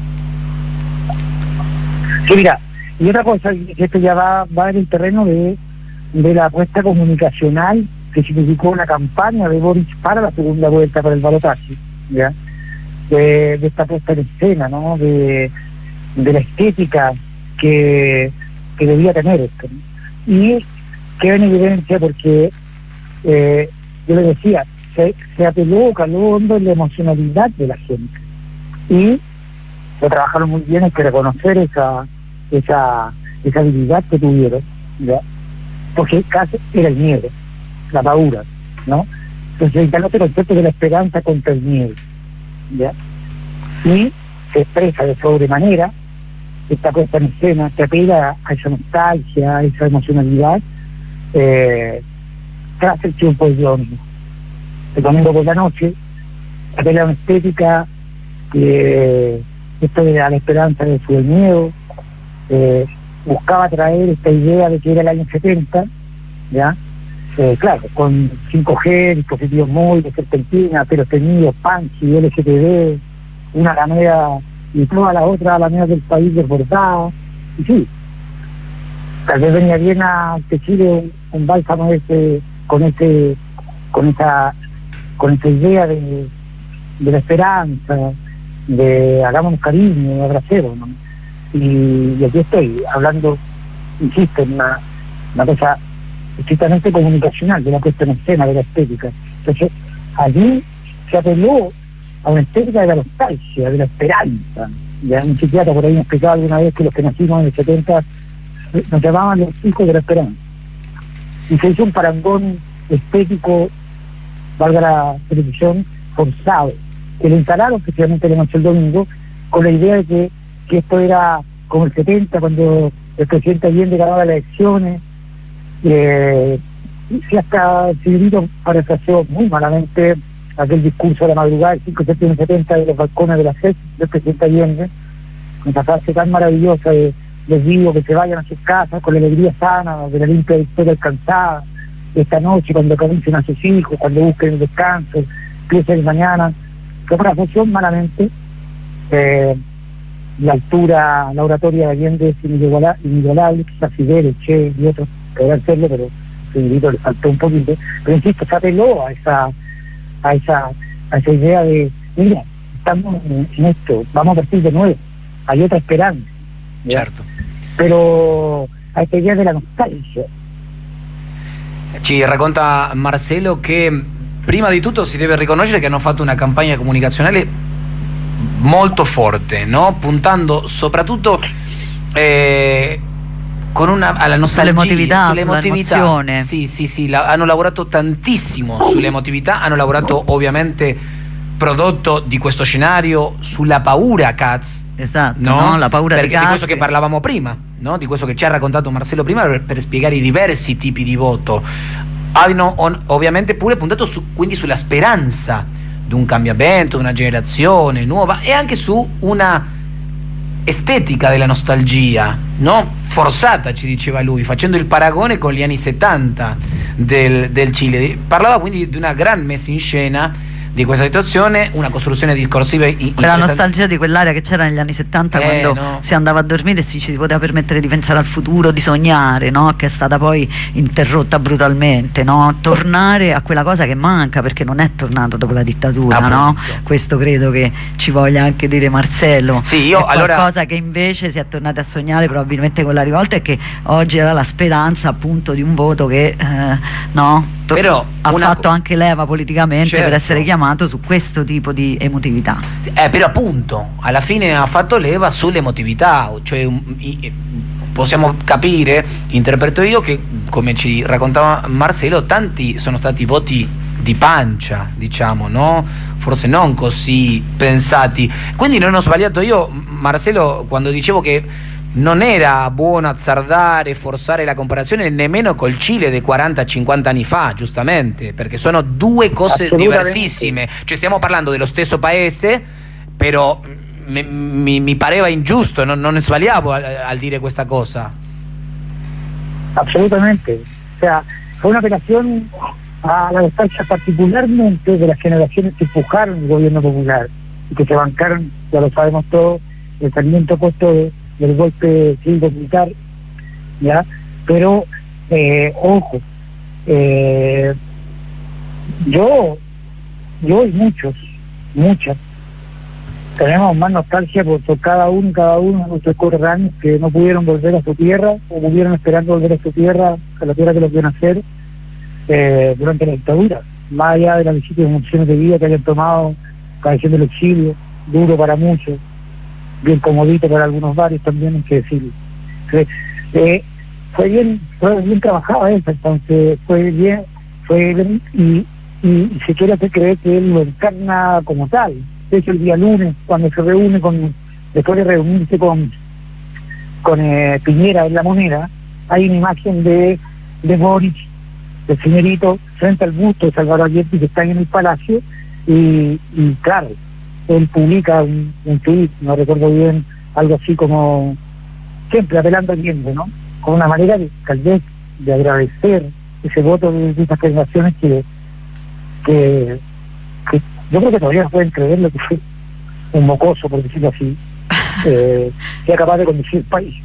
Sí, mira, y otra cosa, esto ya va en el terreno de la apuesta comunicacional que significó una campaña de Boric para la segunda vuelta, para el balotaje, ¿ya? De esta puesta en escena, ¿no? De la estética que debía tener esto, ¿no? Y queda en evidencia porque, yo le decía, se apeló, caló hondo en la emocionalidad de la gente. Y lo trabajaron muy bien, hay que reconocer esa habilidad que tuvieron, ¿ya? Porque casi era el miedo, la paura, ¿no? Entonces instaló este concepto de la esperanza contra el miedo, ¿ya? Y se expresa de sobremanera esta puesta en escena, que apela a esa nostalgia, a esa emocionalidad, tras el triunfo del ómnibus. El domingo por la noche apela a una estética que esto de la esperanza de su miedo, buscaba traer esta idea de que era el año 70, ¿ya? Claro, con 5G, dispositivos móviles, serpentina, pelos teñidos, Panchi, LGTB, una alameda y todas las otras alamedas del país desbordadas, y sí, tal vez venía bien a Chile un bálsamo con esa idea de la esperanza, de hagámonos cariño, de abracero, ¿no? Y aquí estoy, hablando, insisto, en una cosa estrictamente comunicacional, de la puesta en escena, de la estética. Entonces, allí se apeló a una estética de la nostalgia, de la esperanza. Ya un psiquiatra por ahí me explicaba alguna vez que los que nacimos en el 70 nos llamaban los hijos de la esperanza. Y se hizo un parangón estético, valga la televisión, forzado, que lo instalaron precisamente la noche del domingo, con la idea de que esto era como el 70, cuando el presidente Allende ganaba las elecciones. Si hasta el Civilito parafraseó muy malamente aquel discurso de la madrugada del 5 de septiembre del 70 de los balcones de la FED del presidente Allende, con esa frase tan maravillosa de les digo que se vayan a sus casas con la alegría sana de la limpia victoria alcanzada esta noche, cuando acaricien a sus hijos, cuando busquen el descanso, piensen el mañana. Fue parafraseó malamente. La altura, la oratoria de Allende es inigualable, quizás Fidel, Che y otros podrán hacerlo, pero Civilito le faltó un poquito. Pero insisto, se apeló a esa idea de, mira, estamos en esto, vamos a partir de nuevo, hay otra esperanza, ¿ya? Certo. Pero a esta idea de la nostalgia. Ci racconta Marcelo che prima di tutto si deve riconoscere che hanno fatto una campagna comunicazionale molto forte, no? Puntando soprattutto con alla nostalgia, sull'emotività. Sì, hanno lavorato tantissimo sull'emotività, hanno lavorato ovviamente prodotto di questo scenario sulla paura, Katz. Esatto, no? La paura di questo che parlavamo prima, no? Di questo che ci ha raccontato Marcelo prima per spiegare i diversi tipi di voto. Hanno ovviamente pure puntato quindi sulla speranza di un cambiamento, una generazione nuova e anche su una estetica della nostalgia, no? Forzata, ci diceva lui, facendo il paragone con gli anni 70 del Cile. Parlava quindi di una gran messa in scena di questa situazione, una costruzione discorsiva la nostalgia di quell'area che c'era negli anni 70 quando si andava a dormire e ci si poteva permettere di pensare al futuro, di sognare, no? Che è stata poi interrotta brutalmente, no? Tornare a quella cosa che manca perché non è tornato dopo la dittatura, no? Questo credo che ci voglia anche dire Marcello. Sì, io qualcosa che invece si è tornati a sognare probabilmente con la rivolta e che oggi era la speranza appunto di un voto che no? Però ha fatto anche leva politicamente, certo, per essere chiamato su questo tipo di emotività. Però appunto alla fine ha fatto leva sull'emotività, cioè possiamo capire, interpreto io, che come ci raccontava Marcelo, tanti sono stati voti di pancia, diciamo, no? Forse non così pensati. Quindi non ho sbagliato io, Marcelo, quando dicevo che non era buono azzardare, forzare la comparazione nemmeno col Cile dei 40-50 anni fa, giustamente, perché sono due cose diversissime. Cioè stiamo parlando dello stesso paese, però mi pareva ingiusto, non sbagliavo al dire questa cosa. Absolutamente. O sea, fue una apelación a la nostalgia particularmente de las generaciones que empujaron el gobierno popular y que se bancaron, ya lo sabemos todos, el saliente opuesto del golpe cívico-militar, ¿ya? Pero, ojo, yo y muchas, tenemos más nostalgia por cada uno de nuestros coterráneos que no pudieron volver a su tierra, o murieron esperando volver a su tierra, a la tierra que los vio nacer, durante la dictadura, más allá de las distintas opciones de vida que hayan tomado, padeciendo el exilio, duro para muchos, bien comodito para algunos varios también, hay que decirlo. Fue bien trabajada esa, entonces fue bien y se quiere hacer creer que él lo encarna como tal. De hecho, el día lunes, cuando se reúne después de reunirse con Piñera en La Moneda, hay una imagen de Boric, del señorito, frente al busto de Salvador Allende, que está en el Palacio, y claro, él publica un tuit, no recuerdo bien, algo así como, siempre apelando a Allende, ¿no? Con una manera tal vez de agradecer ese voto de estas generaciones que yo creo que todavía no pueden creer lo que fue un mocoso, por decirlo así, sia capaz di conducire il paese.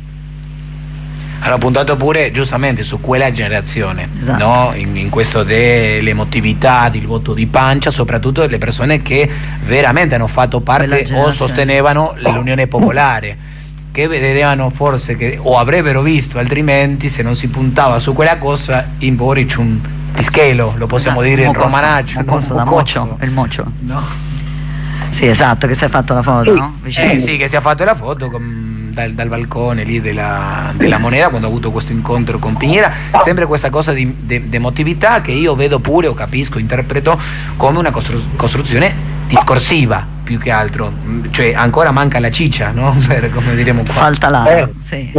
Hanno puntato pure giustamente su quella generazione, esatto, no? in questo dell'emotività, del voto di pancia, soprattutto delle persone che veramente hanno fatto parte o sostenevano l'Unione Popolare, che vedevano forse che, o avrebbero visto altrimenti, se non si puntava su quella cosa, in Boric un pischelo, lo possiamo dire in romanaccio, da mocio, il mocio, no? Sì, esatto, che si è fatto la foto, no? Sì, che si è fatto la foto dal balcone lì della Moneda, quando ha avuto questo incontro con Piñera. Sempre questa cosa di emotività che io vedo pure, o capisco, interpreto come una costruzione discorsiva più che altro, cioè ancora manca la ciccia, no? Come diremo qua. Falta la sì,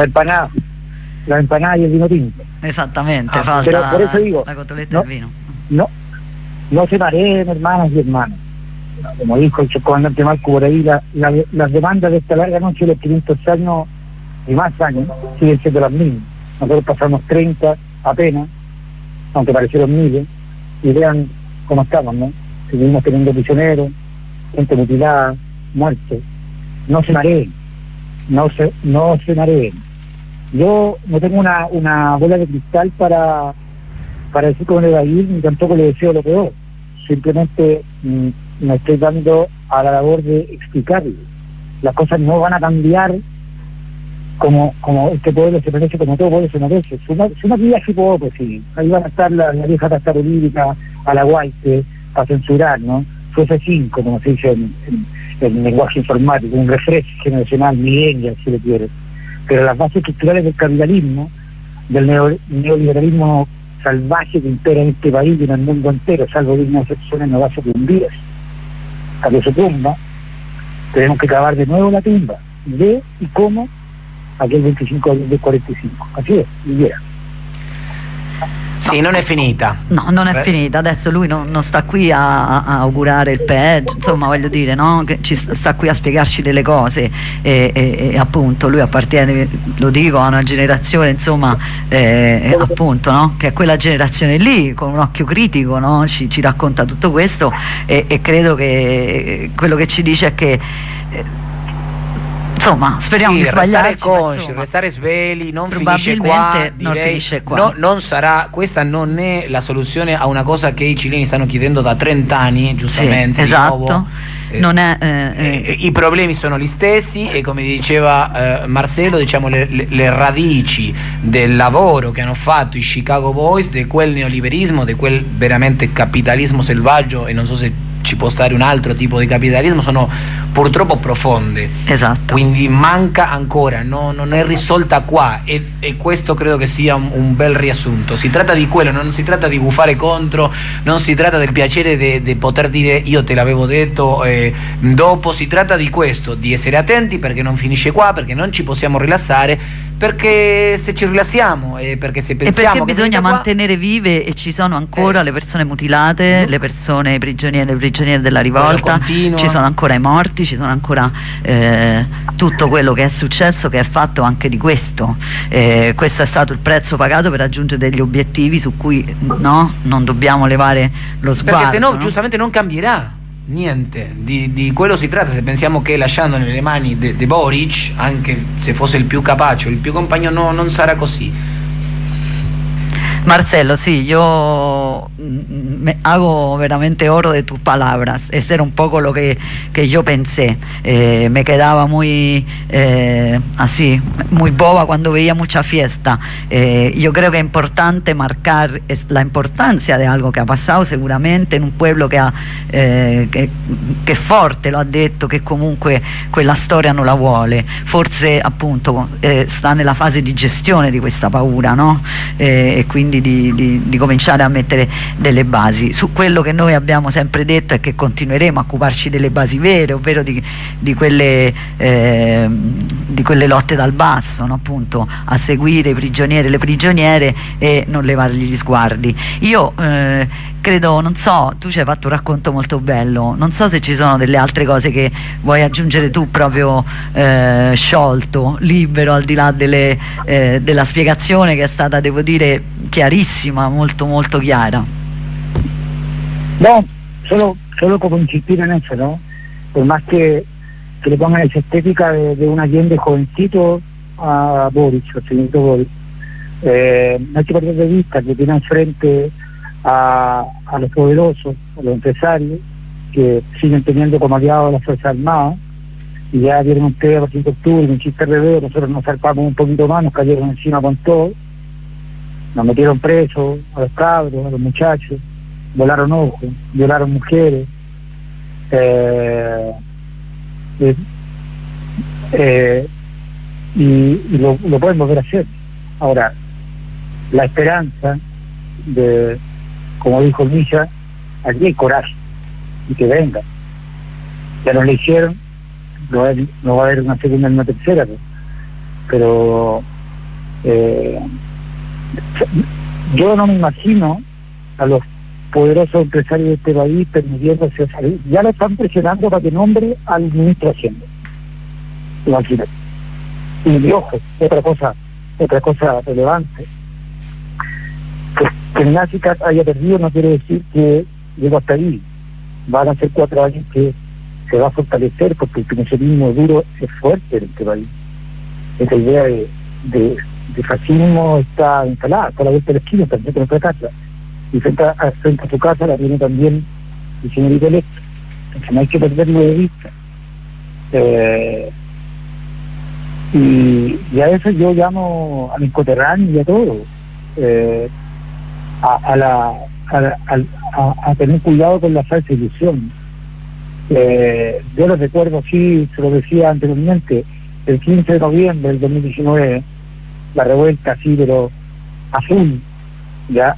la empanada y el vino tinto. Esattamente, falta por eso digo, la cotoletta del vino. No se mareen, hermanas y hermanos. Como dijo el comandante Marco por ahí, las demandas de esta larga noche de los 500 años y más años siguen siendo las mismas. Nosotros pasamos 30 apenas, aunque parecieron miles, y vean cómo estamos, ¿no? Seguimos teniendo prisioneros, gente mutilada, muertos. No se mareen, no se mareen. Yo no tengo una bola de cristal para decir cómo le va a ir, ni tampoco le deseo lo peor. Simplemente me estoy dando a la labor de explicarle. Las cosas no van a cambiar como este pueblo se merece, como todo pueblo se merece. Su maquillaje poco, pues sí. Ahí van a estar la vieja tartarulica a la Guaite para censurar, ¿no? Su F5, como se dice en lenguaje informático, un refresh generacional, millennial, si le quiere. Pero las bases estructurales del capitalismo, del neoliberalismo salvaje que impera en este país y en el mundo entero, salvo dignas excepciones, no va a sucumbir. A que sucumba, tenemos que cavar de nuevo la tumba, de y como aquel 25 del 45. Así es, yeah. Sì, non è finita. No, non è finita. Adesso lui non sta qui a augurare il peggio, insomma, voglio dire, no? Che sta qui a spiegarci delle cose e appunto lui appartiene, lo dico, a una generazione, insomma, appunto, no? Che è quella generazione lì, con un occhio critico, no? Ci racconta tutto questo e credo che quello che ci dice è che insomma, speriamo di sbagliarci, restare consci, restare svegli, non finisce qua, non finisce qua. Non sarà, questa non è la soluzione a una cosa che i cileni stanno chiedendo da 30 anni, giustamente, sì, esatto. non è, i problemi sono gli stessi e, come diceva Marcello, diciamo le radici del lavoro che hanno fatto i Chicago Boys, di quel neoliberismo, di quel veramente capitalismo selvaggio, e non so se ci può stare un altro tipo di capitalismo, sono purtroppo profonde. Esatto. Quindi manca ancora, non è risolta qua, e questo credo che sia un bel riassunto. Si tratta di quello, non si tratta di gufare contro, non si tratta del piacere di poter dire io te l'avevo detto dopo, si tratta di questo, di essere attenti, perché non finisce qua, perché non ci possiamo rilassare, perché se ci rilassiamo e perché se pensiamo e perché bisogna qua, mantenere vive, e ci sono ancora le persone mutilate, le persone, i prigionieri della rivolta, ci sono ancora i morti, ci sono ancora tutto quello che è successo, che è fatto anche di questo. Questo è stato il prezzo pagato per raggiungere degli obiettivi su cui non dobbiamo levare lo sguardo, perché se no giustamente non cambierà niente, di quello si tratta. Se pensiamo che lasciando nelle mani di Boric, anche se fosse il più capace o il più compagno, non sarà così. Marcelo, sí, yo me hago veramente oro de tus palabras. Ese era un poco lo que yo pensé. Me quedaba muy así, muy boba cuando veía mucha fiesta. Yo creo que es importante marcar la importancia de algo che ha passato seguramente in un pueblo che è forte, lo ha detto, che comunque quella storia non la vuole. Forse appunto sta nella fase di gestione di questa paura, no? E quindi di cominciare a mettere delle basi su quello che noi abbiamo sempre detto, e che continueremo a occuparci delle basi vere, ovvero di quelle lotte dal basso, no? Appunto a seguire i prigionieri e le prigioniere e non levargli gli sguardi. Io credo, non so, tu ci hai fatto un racconto molto bello, non so se ci sono delle altre cose che vuoi aggiungere tu, proprio sciolto, libero, al di là della spiegazione che è stata, devo dire, chiarissima, molto molto chiara. No, solo como insistir en eso, ¿no? Por más que le pongan esa estética de un Allende jovencito a Boric, al señorito Boric, no hay que perder de vista que tiene enfrente a los poderosos, a los empresarios, que siguen teniendo como aliados a las Fuerzas Armadas, y ya vieron ustedes a 5 de octubre, en Chiste RD, nosotros nos zarpamos un poquito más, nos cayeron encima con todo, nos metieron presos a los cabros, a los muchachos, volaron ojos, violaron mujeres, y lo pueden volver a hacer. Ahora, la esperanza de, como dijo Milla, aquí hay coraje, y que venga. Ya no le hicieron, no va a haber una segunda ni una tercera, pero yo no me imagino a los poderosos empresarios de este país permitiéndose salir. Ya lo están presionando para que nombre al ministro de Hacienda. Imagínate. Y ojo, otra cosa relevante, que el NACICAT haya perdido no quiere decir que llegó hasta ahí. Van a ser 4 años que se va a fortalecer, porque el pinochetismo duro es fuerte en este país. Esa idea de fascismo está instalada, está a la vuelta de la esquina, también en nuestra casa. Y frente a su casa la tiene también el señorito electo. Entonces no hay que perderlo de vista. Y a eso yo llamo a mis coterráneos y a todos a tener cuidado con la falsa ilusión. Yo lo recuerdo, sí, se lo decía anteriormente, el 15 de noviembre del 2019, la revuelta así, pero azul, ya,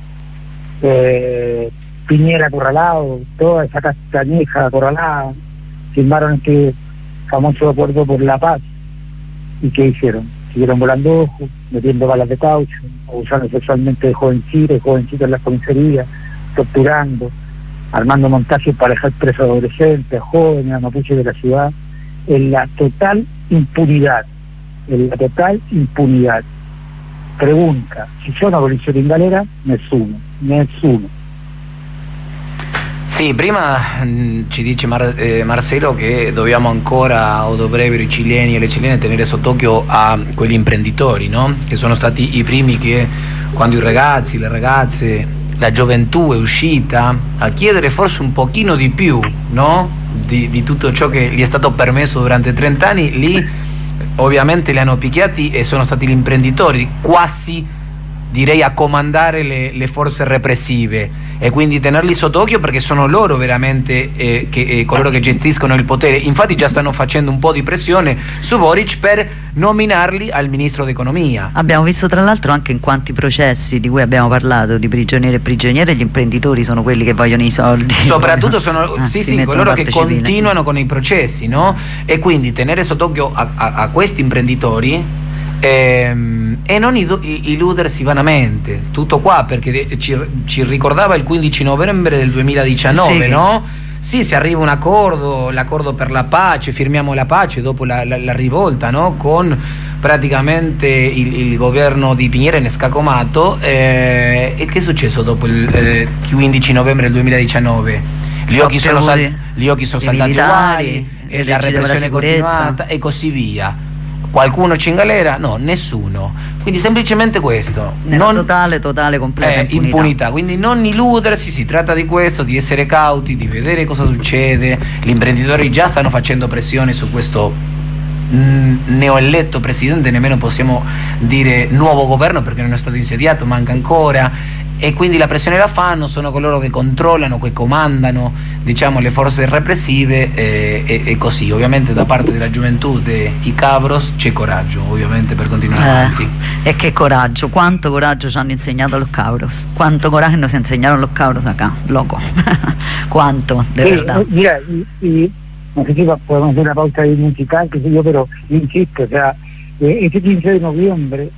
Piñera acorralado, toda esa castañeja acorralada, firmaron este famoso acuerdo por la paz. ¿Y qué hicieron? Siguieron volando ojos, metiendo balas de caucho, abusando sexualmente de jovencitos en las comisarías, torturando, armando montajes para dejar presos a adolescentes, a jóvenes, a mapuches de la ciudad, en la total impunidad. Pregunta, si sono abolizione in galera, nessuno. Sì, prima ci dice Marcelo che dobbiamo ancora, o dovrebbero i cileni e le cilene tenere sott'occhio a quegli imprenditori, no? Che sono stati i primi che, quando i ragazzi, le ragazze, la gioventù è uscita a chiedere forse un pochino di più, no? di tutto ciò che gli è stato permesso durante 30 anni, lì ovviamente li hanno picchiati e sono stati gli imprenditori quasi, direi, a comandare le forze repressive, e quindi tenerli sott'occhio, perché sono loro veramente coloro che gestiscono il potere. Infatti già stanno facendo un po' di pressione su Boric per nominarli al ministro d'economia. Abbiamo visto tra l'altro anche in quanti processi di cui abbiamo parlato, di prigionieri e prigioniere, gli imprenditori sono quelli che vogliono i soldi. Soprattutto sono coloro che continuano con i processi, no? E quindi tenere sott'occhio a questi imprenditori e non illudersi vanamente. Tutto qua, perché ci ricordava il 15 novembre del 2019, sì, no? Sì, se arriva un accordo, l'accordo per la pace, firmiamo la pace dopo la rivolta, no? Con praticamente il governo di Piñera in scacomato, e che è successo dopo il 15 novembre del 2019? Gli occhi sono saltati uguali, e la repressione è continuata e così via. Qualcuno c'è in galera? No, nessuno. Quindi semplicemente questo, totale, completa impunità. Quindi non illudersi, si tratta di questo, di essere cauti, di vedere cosa succede. Gli imprenditori già stanno facendo pressione su questo neoeletto presidente, nemmeno possiamo dire nuovo governo perché non è stato insediato, manca ancora. E quindi la pressione la fanno, sono coloro che controllano, che comandano, diciamo, le forze repressive, e così. Ovviamente da parte della gioventù dei cabros c'è coraggio, ovviamente, per continuare avanti. E che coraggio, quanto coraggio ci hanno insegnato los cabros, quanto coraggio nos enseñaron los cabros acá, loco. Cuánto, de verdad. Mira, y no sé si podemos hacer una pausa musical, qué sé yo, pero insisto, o sea, ese 15 de noviembre,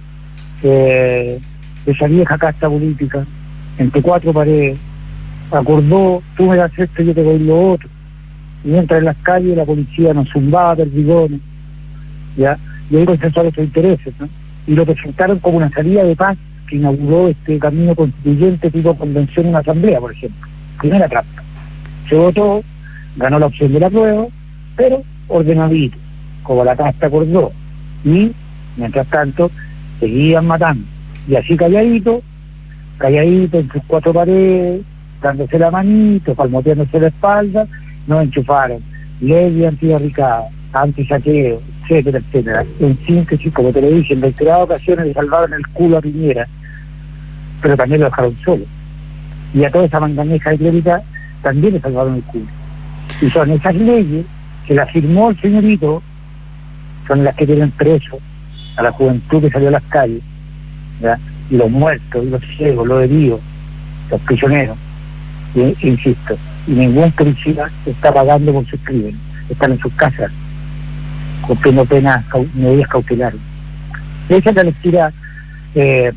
esa vieja casta política, entre cuatro paredes, acordó, tú me das esto, yo te doy lo otro. Y mientras en las calles la policía nos zumbaba perdigones, ¿ya? Y ahí concentraron sus intereses, ¿no? Y lo presentaron como una salida de paz que inauguró este camino constituyente tipo convención en una asamblea, por ejemplo. Primera trampa. Se votó, ganó la opción de la prueba, pero ordenadito, como la casta acordó. Y, mientras tanto, seguían matando. Y así calladito en sus cuatro paredes, dándose la manito, palmoteándose la espalda, nos enchufaron ley de antibarricada, antisaqueo, etcétera, etcétera. En síntesis, como te lo dije, en reiteradas ocasiones le salvaron el culo a Piñera, pero también lo dejaron solo. Y a toda esa manganeja de clérica también le salvaron el culo. Y son esas leyes que las firmó el señorito, son las que tienen preso a la juventud que salió a las calles, ¿ya? Y los muertos, y los ciegos, los heridos, los prisioneros, insisto, y ningún policía está pagando por sus crímenes, están en sus casas cumpliendo medidas cautelares. Esa es la lectura que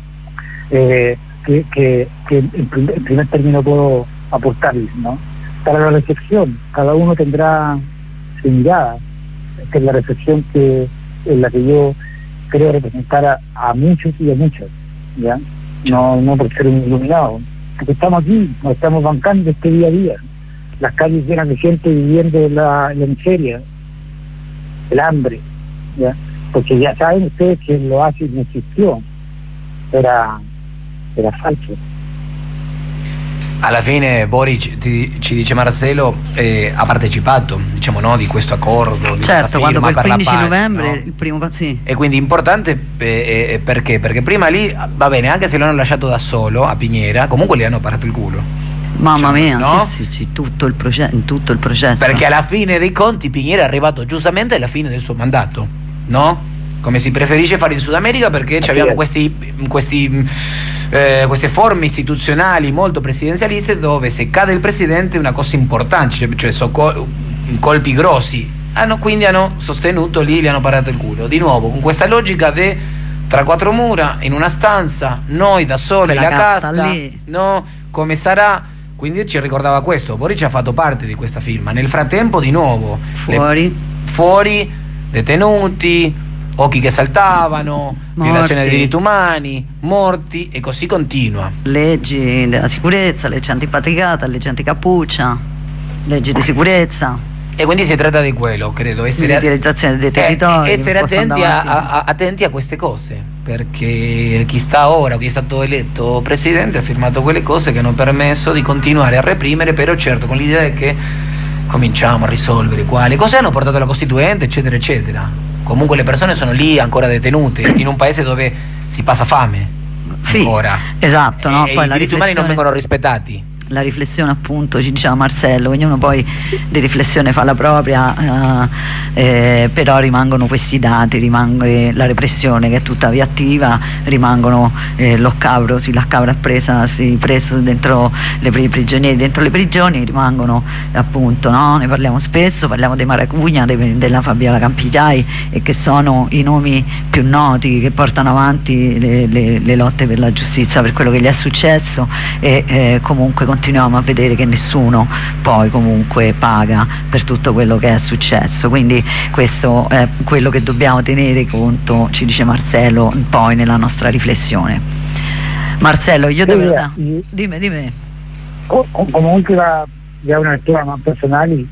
en primer término puedo aportarles, ¿no? Para la reflexión, cada uno tendrá su mirada. Esta es la reflexión en la que yo creo representar a muchos y a muchas, ¿ya? No por ser un iluminado, porque estamos aquí, nos estamos bancando este día a día, las calles llenas de gente viviendo la miseria, el hambre, ¿ya? Porque ya saben ustedes que lo hace no existió, era falso. Alla fine Boric, ci dice Marcelo, ha partecipato, diciamo, no, di questo accordo, di certo, quando firma quel 15 per la pace, novembre, no? il primo, sì. E quindi importante, perché? Perché prima lì, va bene, anche se lo hanno lasciato da solo a Piñera, comunque gli hanno parato il culo. Mamma mia, no? sì, tutto il processo. Perché alla fine dei conti Piñera è arrivato giustamente alla fine del suo mandato, no? Come si preferisce fare in Sud America, perché abbiamo queste forme istituzionali molto presidenzialiste, dove se cade il presidente è una cosa importante, cioè colpi grossi. Quindi hanno sostenuto lì, gli hanno parato il culo. Di nuovo, con questa logica di tra quattro mura, in una stanza, noi da soli, la casta, lì. no? Come sarà? Quindi ci ricordava questo. Boric ha fatto parte di questa firma. Nel frattempo, di nuovo, fuori detenuti, occhi che saltavano, violazione dei diritti umani, morti, e così continua. Leggi della sicurezza, legge antipatricata, legge anticappuccia, leggi di sicurezza. E quindi si tratta di quello, credo, militarizzazione dei territori, essere attenti a queste cose, perché chi sta ora, chi è stato eletto presidente, ha firmato quelle cose che hanno permesso di continuare a reprimere, però certo con l'idea che cominciamo a risolvere quali cose hanno portato la Costituente, eccetera, eccetera. Comunque le persone sono lì ancora detenute, in un paese dove si passa fame. Sì, ancora. Esatto, no? Poi i diritti umani non vengono rispettati. La riflessione, appunto, ci diceva Marcello, ognuno poi di riflessione fa la propria, però rimangono questi dati, rimane la repressione che è tuttavia attiva, rimangono la cabra preso dentro i prigionieri, dentro le prigioni, rimangono, appunto, no? Ne parliamo spesso, parliamo dei Maracugna, della Fabiola Campigliai, e che sono i nomi più noti che portano avanti le lotte per la giustizia, per quello che gli è successo, e comunque continuiamo a vedere che nessuno poi comunque paga per tutto quello che è successo, quindi questo è quello che dobbiamo tenere conto, ci dice Marcello, poi nella nostra riflessione. Marcello, io devo dimmi. Como última, ya una lectura más personal,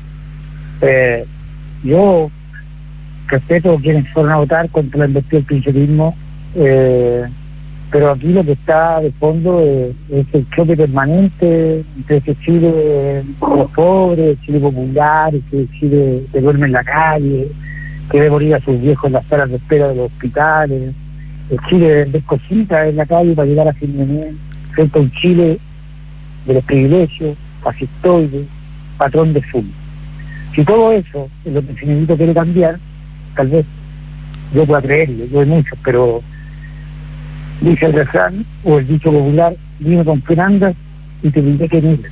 yo respeto a quienes fueron a votar contra la investida del pincherismo, pero aquí lo que está de fondo es el choque permanente entre ese Chile de los pobres, el Chile popular, ese Chile que duerme en la calle, que ve morir a sus viejos en las salas de espera de los hospitales, el Chile de vender cositas en la calle para llegar a fin de mes, frente a un Chile de los privilegios, fascistoide, patrón de fútbol. Si todo eso es lo que el señorito quiere cambiar, tal vez yo pueda creerlo, yo hay muchos, pero dice el refrán o il dicho popular, dime con quién andas y te diré che mira.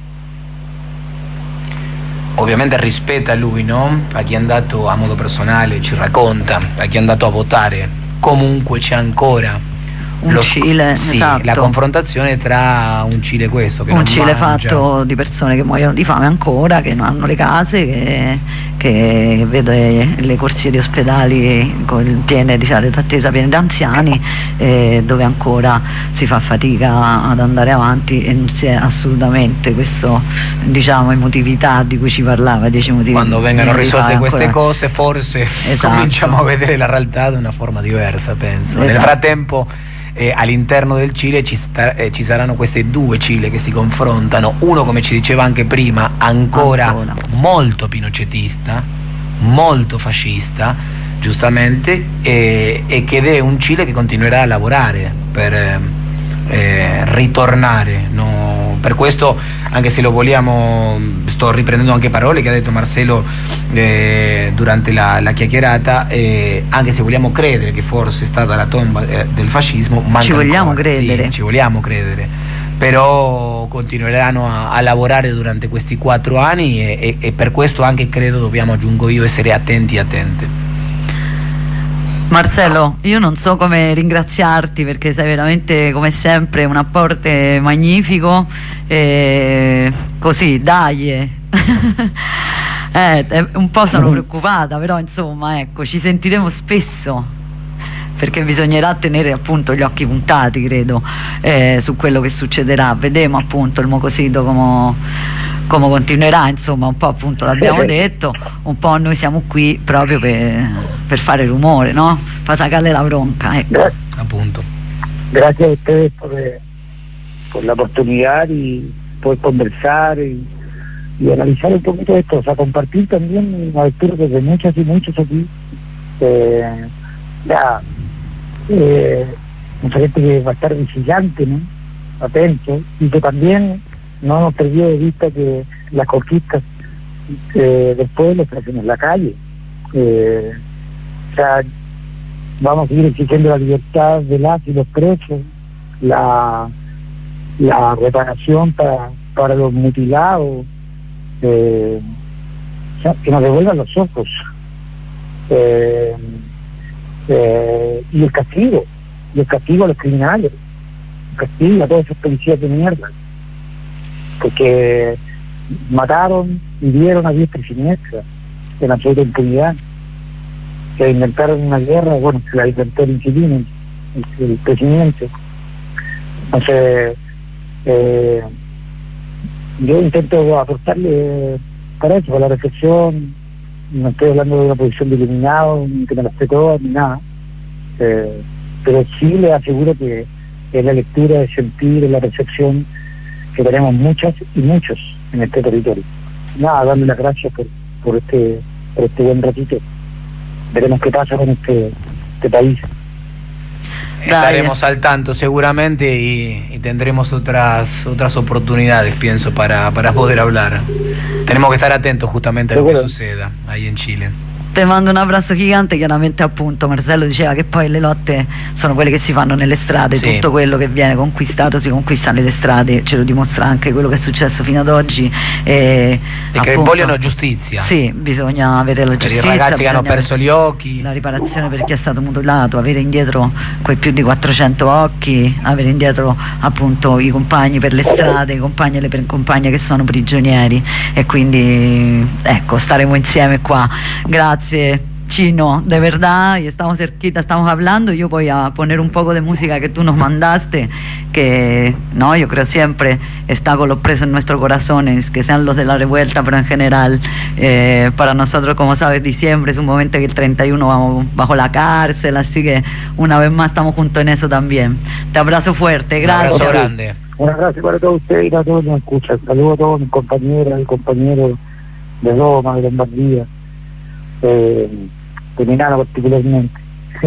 Ovviamente rispetta lui, no? A chi è andato a modo personale, ci racconta, a chi è andato a votare, comunque c'è ancora Cile, sì, esatto. La confrontazione tra un Cile questo che un non Cile mangia. Fatto di persone che muoiono di fame ancora, che non hanno le case, che vede le corsie di ospedali piene di sale d'attesa, piene di anziani, dove ancora si fa fatica ad andare avanti e non si è assolutamente questo, diciamo, emotività di cui ci parlava, 10 motivi. Quando vengano risolte queste cose forse esatto. Cominciamo a vedere la realtà di una forma diversa, penso. Esatto. Nel frattempo all'interno del Cile ci saranno queste due Cile che si confrontano, uno, come ci diceva anche prima, ancora molto pinochetista, molto fascista, giustamente, e che è un Cile che continuerà a lavorare per ritornare, no? Per questo, anche se lo vogliamo, sto riprendendo anche parole che ha detto Marcello durante la chiacchierata, anche se vogliamo credere che forse è stata la tomba del fascismo, ci vogliamo credere. Sì, ci vogliamo credere, però continueranno a lavorare durante questi 4 anni e per questo anche credo dobbiamo, aggiungo io, essere attenti e attente. Marcello, io non so come ringraziarti, perché sei veramente, come sempre, un apporto magnifico, così, dai. Un po' sono preoccupata, però insomma, ecco, ci sentiremo spesso, perché bisognerà tenere appunto gli occhi puntati, credo, su quello che succederà. Vedremo appunto il Mocosito come continuerà, insomma, un po' appunto l'abbiamo detto, un po' noi siamo qui proprio per fare rumore, no? Fa sacarle la bronca, ecco. Appunto. Gracias a ustedes por la oportunidad y poder conversar y analizar un poquito esto, o sea, compartir también una lectura desde muchas y muchos aquí. Mucha gente que va a estar vigilante, ¿no? Atento, y que también no hemos perdido de vista que las conquistas del pueblo se hacen en la calle. O sea, vamos a seguir exigiendo la libertad de las y los presos, la reparación para los mutilados, o sea, que nos devuelvan los ojos, y el castigo a los criminales, el castigo a todos esos policías de mierda, porque mataron, hirieron a diestra y siniestra en absoluta impunidad, que inventaron una guerra, bueno, se la inventó el inquilino, el presidente. Entonces, yo intento aportarle para eso, para la reflexión. No estoy hablando de una posición de iluminado, ni que me las sé todas, ni nada, pero sí les aseguro que es la lectura, el sentir, la percepción que tenemos muchas y muchos en este territorio. nada, darle las gracias por este buen ratito. Veremos qué pasa con este país. Estaremos al tanto seguramente y tendremos otras oportunidades, pienso, para poder hablar. Tenemos que estar atentos justamente a lo che succeda ahí in Cile. Te mando un abbraccio gigante. Chiaramente, appunto, Marcello diceva che poi le lotte sono quelle che si fanno nelle strade, sì. Tutto quello che viene conquistato si conquista nelle strade, ce lo dimostra anche quello che è successo fino ad oggi. E che vogliono giustizia. Sì, bisogna avere la giustizia. Per i ragazzi che hanno perso gli occhi. La riparazione per chi è stato mutilato, avere indietro quei più di 400 occhi, avere indietro appunto i compagni per le strade, i compagni e le compagne che sono prigionieri, e quindi ecco, staremo insieme qua. Grazie Chino, de verdad, y estamos cerquita, estamos hablando. Yo voy a poner un poco de música que tú nos mandaste, que no, yo creo siempre está con los presos en nuestros corazones, que sean los de la revuelta, pero en general, para nosotros, como sabes, diciembre es un momento que el 31 vamos bajo la cárcel, así que una vez más estamos juntos en eso también. Te abrazo fuerte, gracias. Un abrazo grande. Un abrazo para todos ustedes y para todos los que nos escuchan. Saludos a todos mis compañeras y compañeros de Roma, de Lombardía, de Milano particularmente.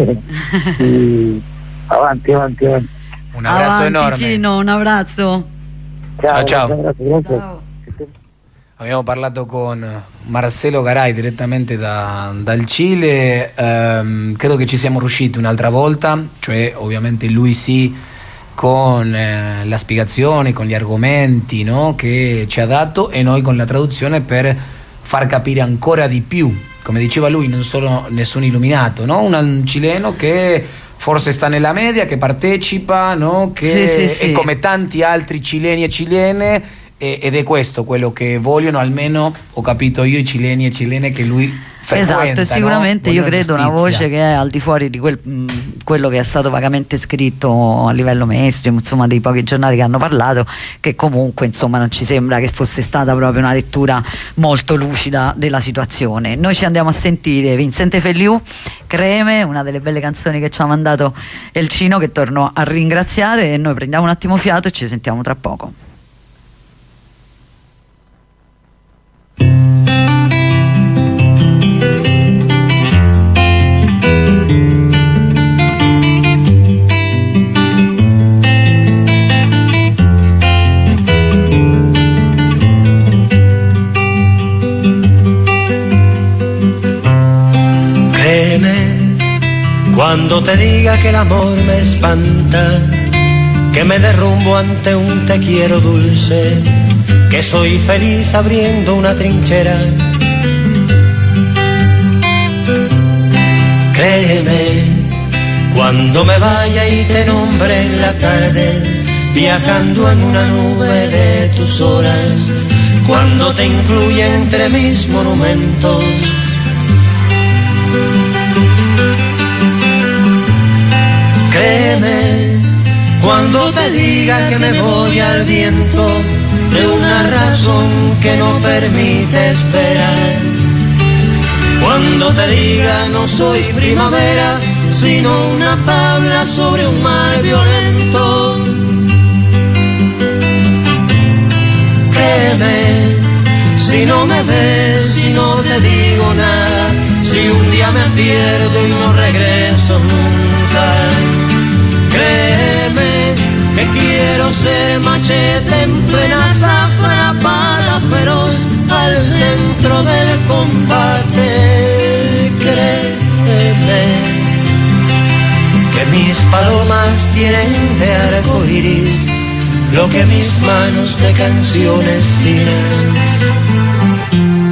Y avanti. Un abrazo avanti, enorme. Gino, un abbraccio. Ciao. Grazie. Abbiamo parlato con Marcelo Garay direttamente dal Cile. Credo che ci siamo riusciti un'altra volta, cioè ovviamente lui sì, con la spiegazione, con gli argomenti, no, che ci ha dato, e noi con la traduzione per far capire ancora di più. Come diceva lui, non solo nessun illuminato, no? Un cileno che forse sta nella media, che partecipa, no? Che sì. è come tanti altri cileni e cilene, ed è questo quello che vogliono, almeno ho capito io, i cileni e cilene che lui frequenta. Esatto, e sicuramente, no? Io credo una voce che è al di fuori di quello che è stato vagamente scritto a livello mainstream, insomma, dei pochi giornali che hanno parlato, che comunque insomma non ci sembra che fosse stata proprio una lettura molto lucida della situazione. Noi ci andiamo a sentire Vincente Feliu, Creme, una delle belle canzoni che ci ha mandato El Cino, che torno a ringraziare, e noi prendiamo un attimo fiato e ci sentiamo tra poco. Cuando te diga que el amor me espanta, que me derrumbo ante un te quiero dulce, que soy feliz abriendo una trinchera. Créeme, cuando me vaya y te nombre en la tarde, viajando en una nube de tus horas, cuando te incluya entre mis monumentos. Créeme, cuando te diga que me voy al viento de una razón que no permite esperar. Cuando te diga no soy primavera, sino una tabla sobre un mar violento. Créeme, si no me ves, si no te digo nada, si un día me pierdo y no regreso nunca. Créeme que quiero ser machete en plena zafra, bala feroz al centro del combate. Créeme que mis palomas tienen de arco iris lo que mis manos de canciones finas.